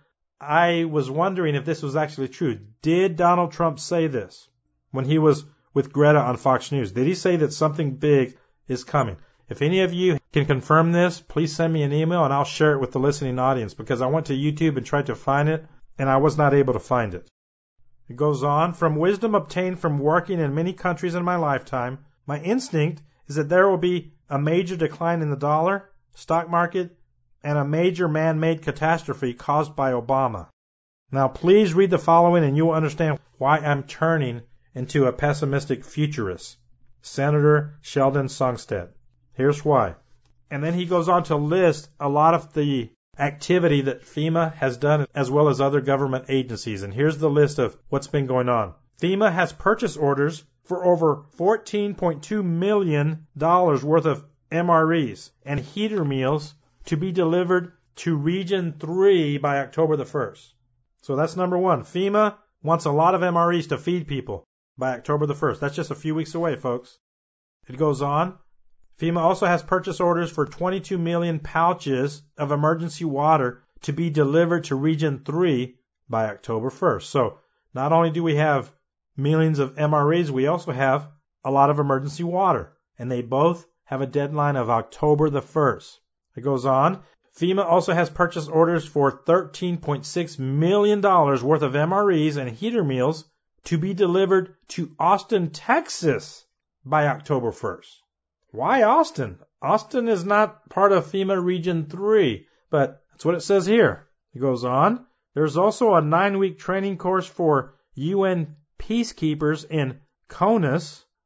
I was wondering if this was actually true. Did Donald Trump say this when he was with Greta on Fox News? Did he say that something big is coming? If any of you can confirm this, please send me an email and I'll share it with the listening audience, because I went to YouTube and tried to find it and I was not able to find it. It goes on, from wisdom obtained from working in many countries in my lifetime, my instinct is that there will be a major decline in the dollar, stock market, and a major man-made catastrophe caused by Obama. Now please read the following and you will understand why I'm turning into a pessimistic futurist. Senator Sheldon Songstad. Here's why. And then he goes on to list a lot of the activity that FEMA has done as well as other government agencies. And here's the list of what's been going on. FEMA has purchase orders for over fourteen point two million dollars worth of M R Es and heater meals to be delivered to Region three by October the first. So that's number one. FEMA wants a lot of M R Es to feed people by October the first. That's just a few weeks away, folks. It goes on. FEMA also has purchase orders for twenty-two million pouches of emergency water to be delivered to Region three by October first. So not only do we have millions of M R Es, we also have a lot of emergency water. And they both have a deadline of October the first. It goes on. FEMA also has purchase orders for thirteen point six million dollars worth of M R Es and heater meals to be delivered to Austin, Texas by October first. Why Austin? Austin is not part of FEMA Region three, but that's what it says here. It goes on. There's also a nine-week training course for U N peacekeepers in Kaunas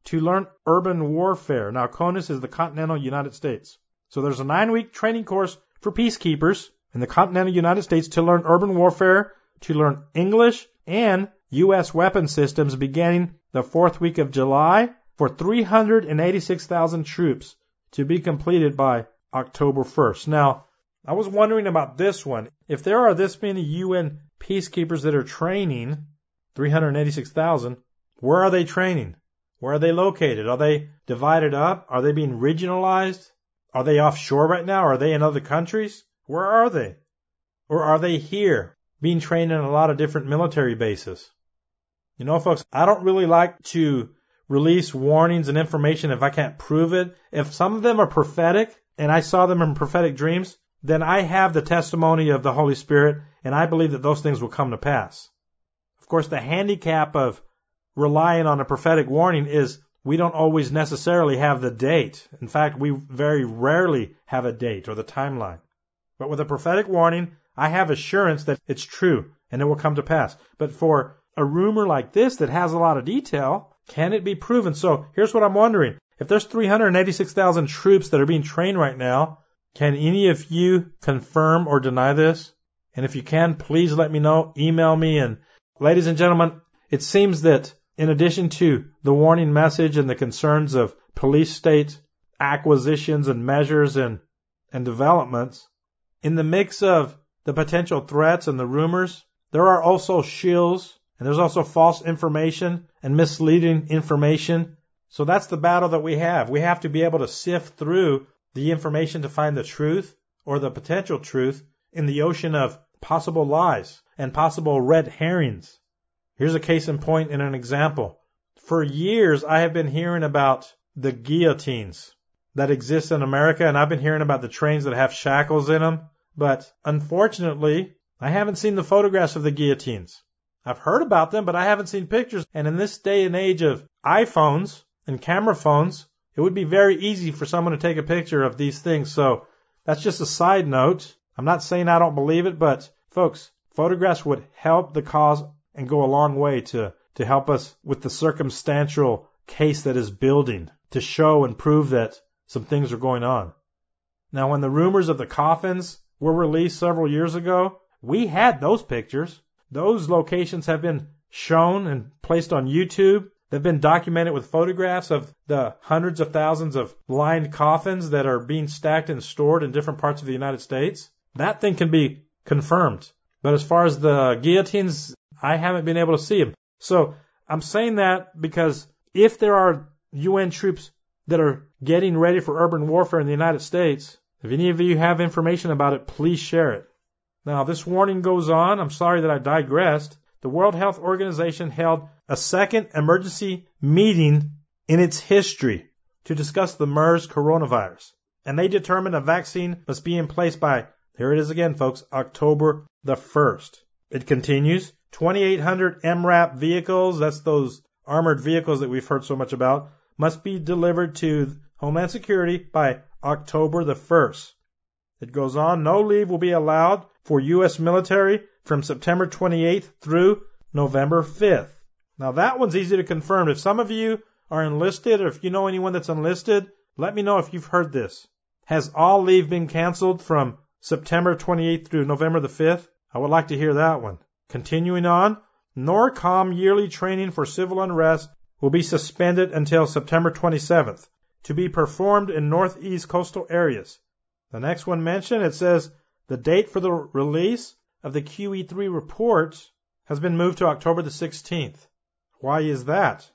to learn urban warfare. Now, CONUS is the continental United States. So there's a nine-week training course for peacekeepers in the continental United States to learn urban warfare, to learn English and U S weapon systems beginning the fourth week of July for three hundred eighty-six thousand troops to be completed by October first. Now, I was wondering about this one. If there are this many U N peacekeepers that are training, three hundred eighty-six thousand, where are they training? Where are they located? Are they divided up? Are they being regionalized? Are they offshore right now? Are they in other countries? Where are they? Or are they here, being trained in a lot of different military bases? You know, folks, I don't really like to release warnings and information if I can't prove it. If some of them are prophetic, and I saw them in prophetic dreams, then I have the testimony of the Holy Spirit, and I believe that those things will come to pass. Of course, the handicap of relying on a prophetic warning is we don't always necessarily have the date. In fact, we very rarely have a date or the timeline. But with a prophetic warning, I have assurance that it's true and it will come to pass. But for a rumor like this that has a lot of detail, can it be proven? So here's what I'm wondering. If there's three hundred eighty-six thousand troops that are being trained right now, can any of you confirm or deny this? And if you can, please let me know. Email me. And ladies and gentlemen, it seems that in addition to the warning message and the concerns of police state acquisitions and measures and, and developments, in the mix of the potential threats and the rumors, there are also shills, and there's also false information and misleading information. So that's the battle that we have. We have to be able to sift through the information to find the truth or the potential truth in the ocean of possible lies and possible red herrings. Here's a case in point and an example. For years, I have been hearing about the guillotines that exist in America, and I've been hearing about the trains that have shackles in them. But unfortunately, I haven't seen the photographs of the guillotines. I've heard about them, but I haven't seen pictures. And in this day and age of iPhones and camera phones, it would be very easy for someone to take a picture of these things. So that's just a side note. I'm not saying I don't believe it, but folks, photographs would help the cause and go a long way to, to help us with the circumstantial case that is building to show and prove that some things are going on. Now, when the rumors of the coffins were released several years ago, we had those pictures. Those locations have been shown and placed on YouTube. They've been documented with photographs of the hundreds of thousands of lined coffins that are being stacked and stored in different parts of the United States. That thing can be confirmed. But as far as the guillotines, I haven't been able to see them. So I'm saying that because if there are U N troops that are getting ready for urban warfare in the United States, if any of you have information about it, please share it. Now, this warning goes on. I'm sorry that I digressed. The World Health Organization held a second emergency meeting in its history to discuss the MERS coronavirus. And they determined a vaccine must be in place by, here it is again, folks, October the first. It continues, twenty-eight hundred M RAP vehicles, that's those armored vehicles that we've heard so much about, must be delivered to Homeland Security by October the first. It goes on, no leave will be allowed for U S military from September twenty-eighth through November fifth. Now that one's easy to confirm. If some of you are enlisted or if you know anyone that's enlisted, let me know if you've heard this. Has all leave been canceled from September twenty-eighth through November the fifth? I would like to hear that one. Continuing on, NORCOM yearly training for civil unrest will be suspended until September twenty-seventh to be performed in northeast coastal areas. The next one mentioned, it says the date for the release of the Q E three report has been moved to October the sixteenth. Why is that?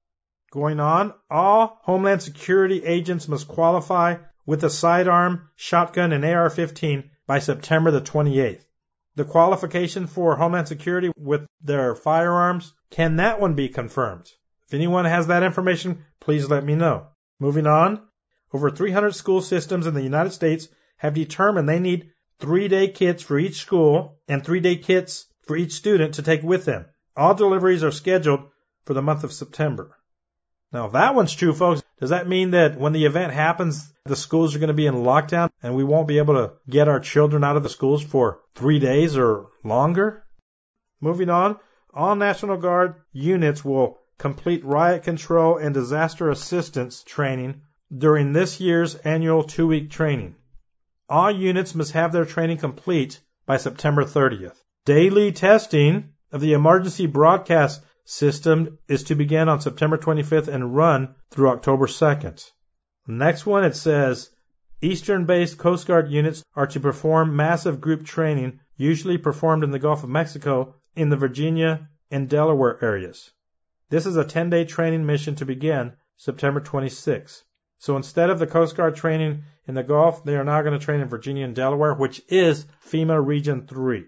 Going on, all Homeland Security agents must qualify with a sidearm, shotgun, and A R fifteen by September the twenty-eighth. The qualification for Homeland Security with their firearms, can that one be confirmed? If anyone has that information, please let me know. Moving on, over three hundred school systems in the United States have determined they need three-day kits for each school and three-day kits for each student to take with them. All deliveries are scheduled for the month of September. Now, if that one's true, folks, does that mean that when the event happens, the schools are going to be in lockdown and we won't be able to get our children out of the schools for three days or longer? Moving on, all National Guard units will complete riot control and disaster assistance training during this year's annual two-week training. All units must have their training complete by September thirtieth. Daily testing of the emergency broadcast system is to begin on September twenty-fifth and run through October second. The next one, it says, Eastern-based Coast Guard units are to perform massive group training, usually performed in the Gulf of Mexico, in the Virginia and Delaware areas. This is a ten-day training mission to begin September twenty-sixth. So instead of the Coast Guard training in the Gulf, they are now going to train in Virginia and Delaware, which is FEMA Region three.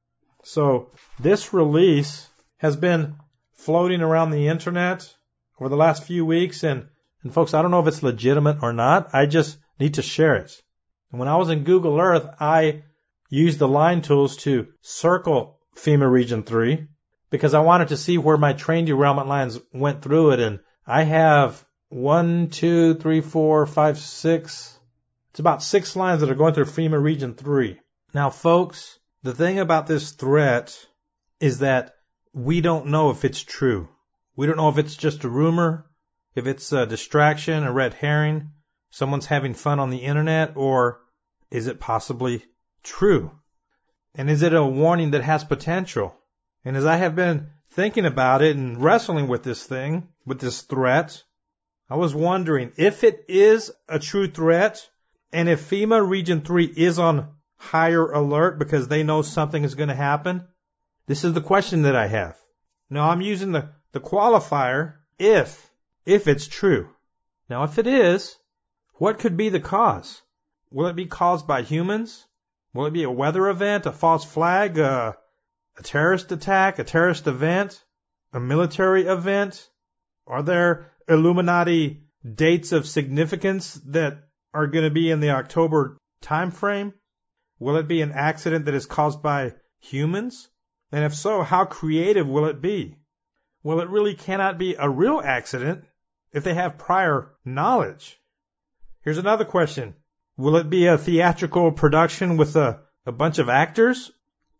So this release has been floating around the internet over the last few weeks, and, and folks, I don't know if it's legitimate or not. I just need to share it. And when I was in Google Earth, I used the line tools to circle FEMA Region three because I wanted to see where my train derailment lines went through it, and I have one, two, three, four, five, six. It's about six lines that are going through FEMA Region three. Now, folks, the thing about this threat is that we don't know if it's true. We don't know if it's just a rumor, if it's a distraction, a red herring, someone's having fun on the internet, or is it possibly true? And is it a warning that has potential? And as I have been thinking about it and wrestling with this thing, with this threat, I was wondering if it is a true threat, and if FEMA Region three is on higher alert because they know something is going to happen. This is the question that I have. Now, I'm using the, the qualifier if, if it's true. Now, if it is, what could be the cause? Will it be caused by humans? Will it be a weather event, a false flag, a, a terrorist attack, a terrorist event, a military event? Are there Illuminati dates of significance that are going to be in the October time frame? Will it be an accident that is caused by humans? And if so, how creative will it be? Well, it really cannot be a real accident if they have prior knowledge. Here's another question. Will it be a theatrical production with a, a bunch of actors?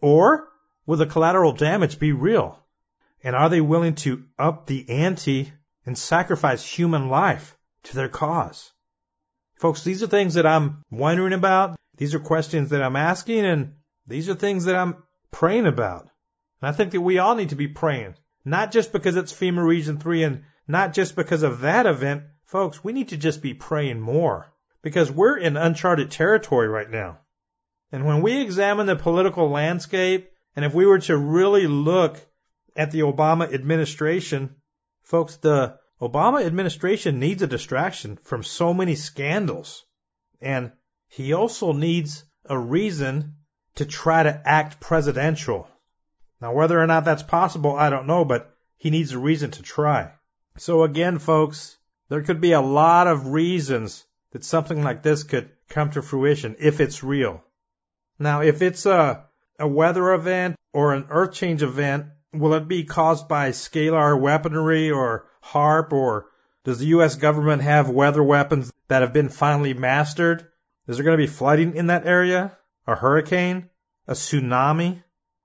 Or will the collateral damage be real? And are they willing to up the ante and sacrifice human life to their cause? Folks, these are things that I'm wondering about. These are questions that I'm asking, and these are things that I'm praying about. And I think that we all need to be praying, not just because it's FEMA Region three and not just because of that event. Folks, we need to just be praying more because we're in uncharted territory right now. And when we examine the political landscape, and if we were to really look at the Obama administration, folks, the Obama administration needs a distraction from so many scandals. And he also needs a reason to try to act presidential. Now, whether or not that's possible, I don't know, but he needs a reason to try. So again, folks, there could be a lot of reasons that something like this could come to fruition if it's real. Now, if it's a, a weather event or an earth change event, will it be caused by scalar weaponry or HAARP, or does the U S government have weather weapons that have been finally mastered? Is there going to be flooding in that area? A hurricane? A tsunami?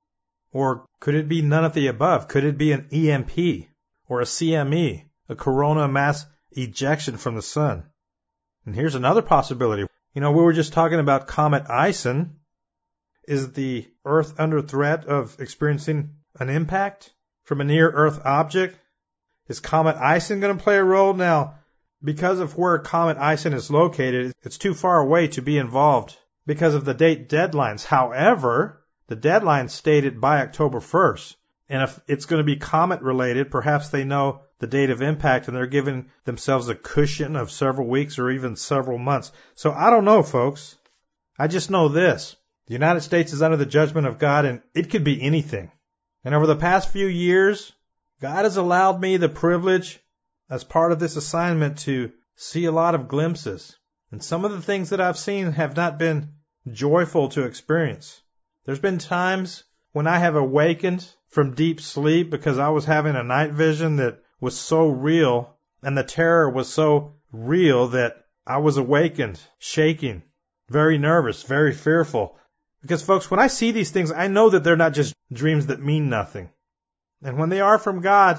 Or could it be none of the above? Could it be an E M P or a C M E, a corona mass ejection from the sun? And here's another possibility. You know, we were just talking about Comet Ison. Is the Earth under threat of experiencing an impact from a near-Earth object? Is Comet Ison going to play a role? Now, because of where Comet Ison is located, it's too far away to be involved because of the date deadlines. However, the deadline stated by October first. And if it's going to be comet related, perhaps they know the date of impact and they're giving themselves a cushion of several weeks or even several months. So I don't know, folks. I just know this. The United States is under the judgment of God, and it could be anything. And over the past few years, God has allowed me the privilege as part of this assignment to see a lot of glimpses. And some of the things that I've seen have not been joyful to experience. There's been times when I have awakened from deep sleep because I was having a night vision that was so real, and the terror was so real that I was awakened, shaking, very nervous, very fearful. Because, folks, when I see these things, I know that they're not just dreams that mean nothing. And when they are from God,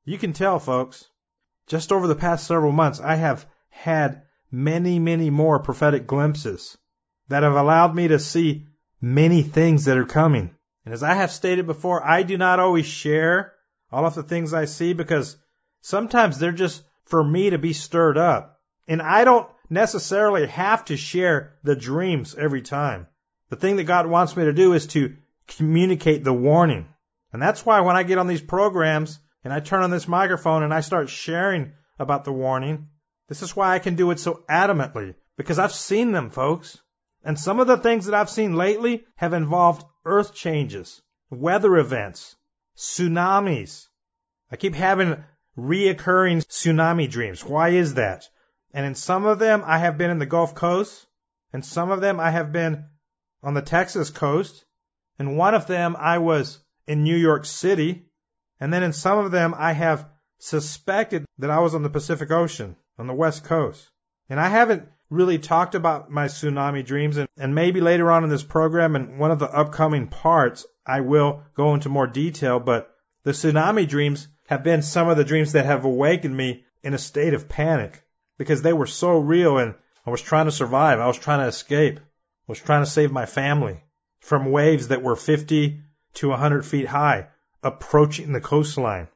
You can tell, folks. Just over the past several months, I have had many, many more prophetic glimpses that have allowed me to see many things that are coming. And as I have stated before, I do not always share all of the things I see because sometimes they're just for me to be stirred up. And I don't necessarily have to share the dreams every time. The thing that God wants me to do is to communicate the warning. And that's why when I get on these programs and I turn on this microphone and I start sharing about the warning, this is why I can do it so adamantly, because I've seen them, folks. And some of the things that I've seen lately have involved earth changes, weather events, tsunamis. I keep having reoccurring tsunami dreams. Why is that? And in some of them, I have been in the Gulf Coast, and some of them I have been on the Texas coast, and one of them I was in New York City, and then in some of them I have suspected that I was on the Pacific Ocean, on the West Coast. And I haven't really talked about my tsunami dreams, and, and maybe later on in this program, in one of the upcoming parts, I will go into more detail, but the tsunami dreams have been some of the dreams that have awakened me in a state of panic, because they were so real, and I was trying to survive. I was trying to escape. I was trying to save my family from waves that were fifty to one hundred feet high, approaching the coastline.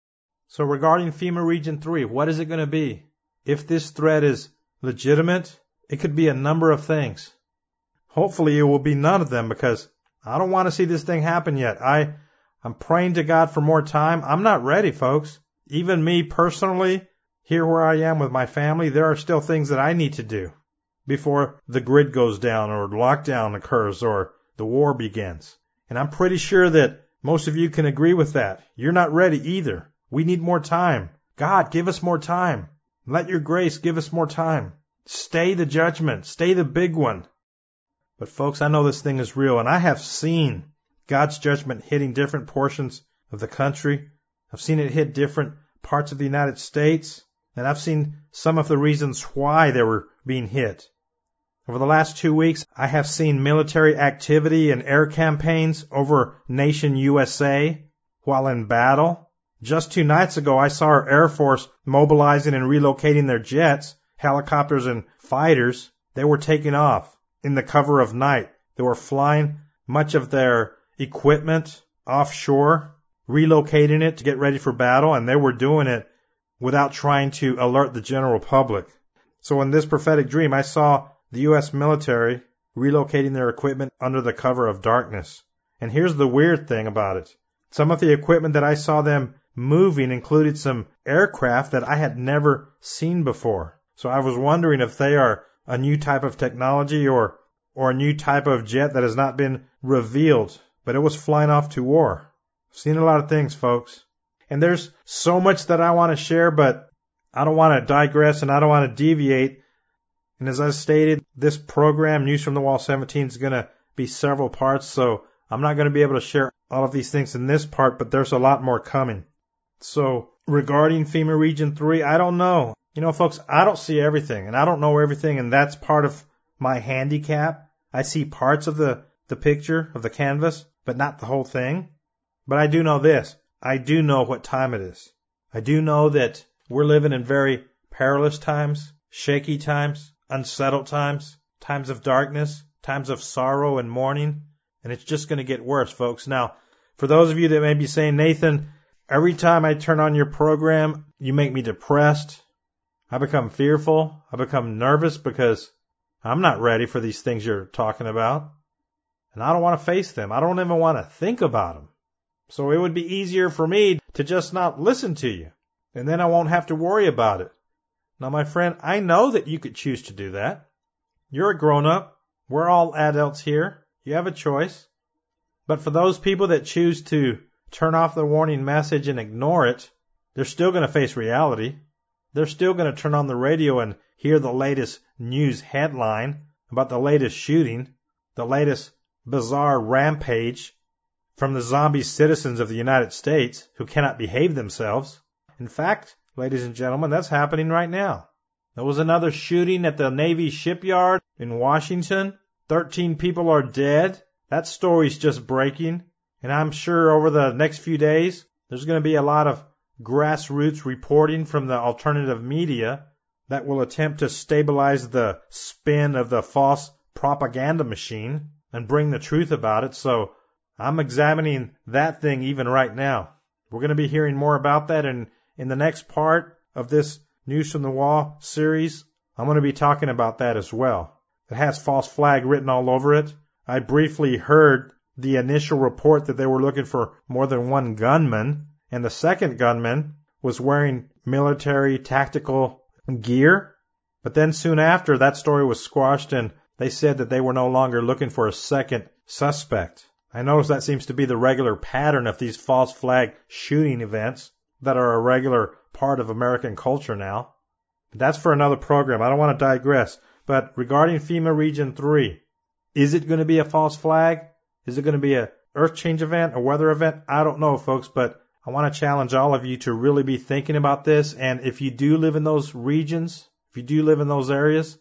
So regarding FEMA Region three, what is it going to be? If this threat is legitimate, it could be a number of things. Hopefully it will be none of them, because I don't want to see this thing happen yet. I, I'm praying to God for more time. I'm not ready, folks. Even me personally, here where I am with my family, there are still things that I need to do before the grid goes down or lockdown occurs or the war begins. And I'm pretty sure that most of you can agree with that. You're not ready either. We need more time. God, give us more time. Let your grace give us more time. Stay the judgment. Stay the big one. But folks, I know this thing is real, and I have seen God's judgment hitting different portions of the country. I've seen it hit different parts of the United States, and I've seen some of the reasons why they were being hit. Over the last two weeks, I have seen military activity and air campaigns over nation U S A while in battle. Just two nights ago, I saw our Air Force mobilizing and relocating their jets, helicopters, and fighters. They were taking off in the cover of night. They were flying much of their equipment offshore, relocating it to get ready for battle, and they were doing it without trying to alert the general public. So in this prophetic dream, I saw the U S military relocating their equipment under the cover of darkness. And here's the weird thing about it. Some of the equipment that I saw them moving included some aircraft that I had never seen before. So I was wondering if they are a new type of technology or, or a new type of jet that has not been revealed, but it was flying off to war. I've seen a lot of things, folks. And there's so much that I want to share, but I don't want to digress and I don't want to deviate. And as I stated, this program, News from the Wall seventeen, is going to be several parts, so I'm not going to be able to share all of these things in this part, but there's a lot more coming. So regarding FEMA Region three, I don't know. You know, folks, I don't see everything, and I don't know everything, and that's part of my handicap. I see parts of the, the picture, of the canvas, but not the whole thing. But I do know this. I do know what time it is. I do know that we're living in very perilous times, shaky times, unsettled times, times of darkness, times of sorrow and mourning, and it's just going to get worse, folks. Now, for those of you that may be saying, Nathan, every time I turn on your program, you make me depressed. I become fearful. I become nervous because I'm not ready for these things you're talking about. And I don't want to face them. I don't even want to think about them. So it would be easier for me to just not listen to you. And then I won't have to worry about it. Now, my friend, I know that you could choose to do that. You're a grown-up. We're all adults here. You have a choice. But for those people that choose to turn off the warning message and ignore it, they're still going to face reality. They're still going to turn on the radio and hear the latest news headline about the latest shooting, the latest bizarre rampage from the zombie citizens of the United States who cannot behave themselves. In fact, ladies and gentlemen, that's happening right now. There was another shooting at the Navy shipyard in Washington. Thirteen people are dead. That story's just breaking. And I'm sure over the next few days, there's going to be a lot of grassroots reporting from the alternative media that will attempt to stabilize the spin of the false propaganda machine and bring the truth about it. So I'm examining that thing even right now. We're going to be hearing more about that, and in the next part of this News from the Wall series, I'm going to be talking about that as well. It has false flag written all over it. I briefly heard the initial report that they were looking for more than one gunman, and the second gunman was wearing military tactical gear. But then soon after, that story was squashed, and they said that they were no longer looking for a second suspect. I notice that seems to be the regular pattern of these false flag shooting events that are a regular part of American culture now. That's for another program. I don't want to digress. But regarding FEMA Region three, is it going to be a false flag? Is it going to be a earth change event, a weather event? I don't know, folks, but I want to challenge all of you to really be thinking about this. And if you do live in those regions, if you do live in those areas,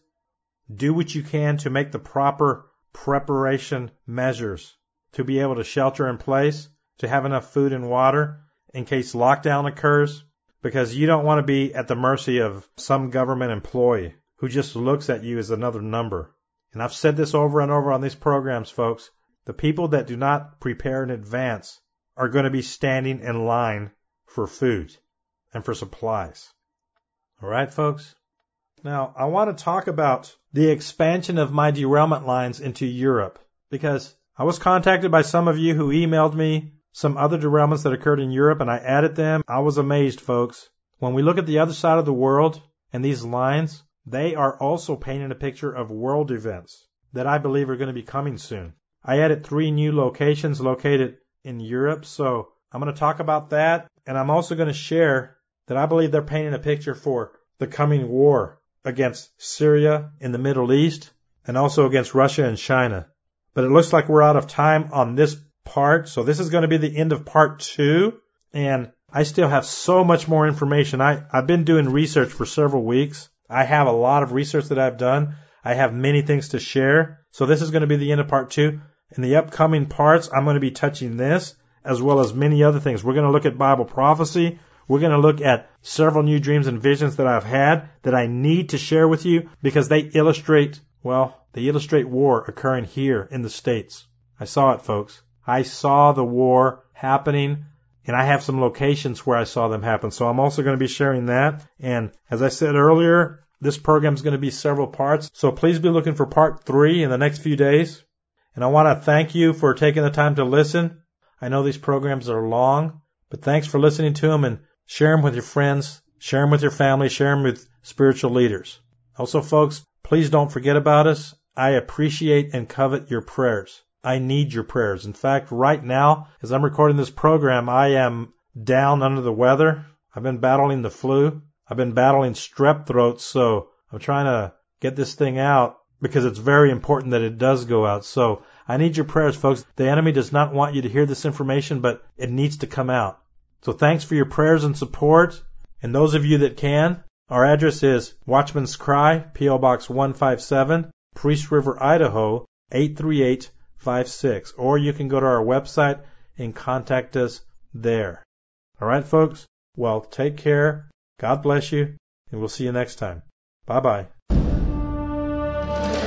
do what you can to make the proper preparation measures to be able to shelter in place, to have enough food and water in case lockdown occurs, because you don't want to be at the mercy of some government employee who just looks at you as another number. And I've said this over and over on these programs, folks. The people that do not prepare in advance are going to be standing in line for food and for supplies. All right, folks? Now, I want to talk about the expansion of my derailment lines into Europe, because I was contacted by some of you who emailed me some other derailments that occurred in Europe, and I added them. I was amazed, folks. When we look at the other side of the world and these lines, they are also painting a picture of world events that I believe are going to be coming soon. I added three new locations located in Europe, so I'm going to talk about that, and I'm also going to share that I believe they're painting a picture for the coming war against Syria in the Middle East and also against Russia and China. But it looks like we're out of time on this part, so this is going to be the end of part two, and I still have so much more information. I, I've been doing research for several weeks. I have a lot of research that I've done. I have many things to share, so this is going to be the end of part two. In the upcoming parts, I'm going to be touching this as well as many other things. We're going to look at Bible prophecy. We're going to look at several new dreams and visions that I've had that I need to share with you because they illustrate, well, they illustrate war occurring here in the States. I saw it, folks. I saw the war happening, and I have some locations where I saw them happen. So I'm also going to be sharing that. And as I said earlier, this program is going to be several parts. So please be looking for part three in the next few days. And I want to thank you for taking the time to listen. I know these programs are long, but thanks for listening to them, and share them with your friends, share them with your family, share them with spiritual leaders. Also, folks, please don't forget about us. I appreciate and covet your prayers. I need your prayers. In fact, right now, as I'm recording this program, I am down under the weather. I've been battling the flu. I've been battling strep throat, so I'm trying to get this thing out because it's very important that it does go out. So I need your prayers, folks. The enemy does not want you to hear this information, but it needs to come out. So thanks for your prayers and support. And those of you that can, our address is Watchman's Cry, P O Box one five seven, Priest River, Idaho, eight three eight five six. Or you can go to our website and contact us there. All right, folks? Well, take care. God bless you, and we'll see you next time. Bye-bye.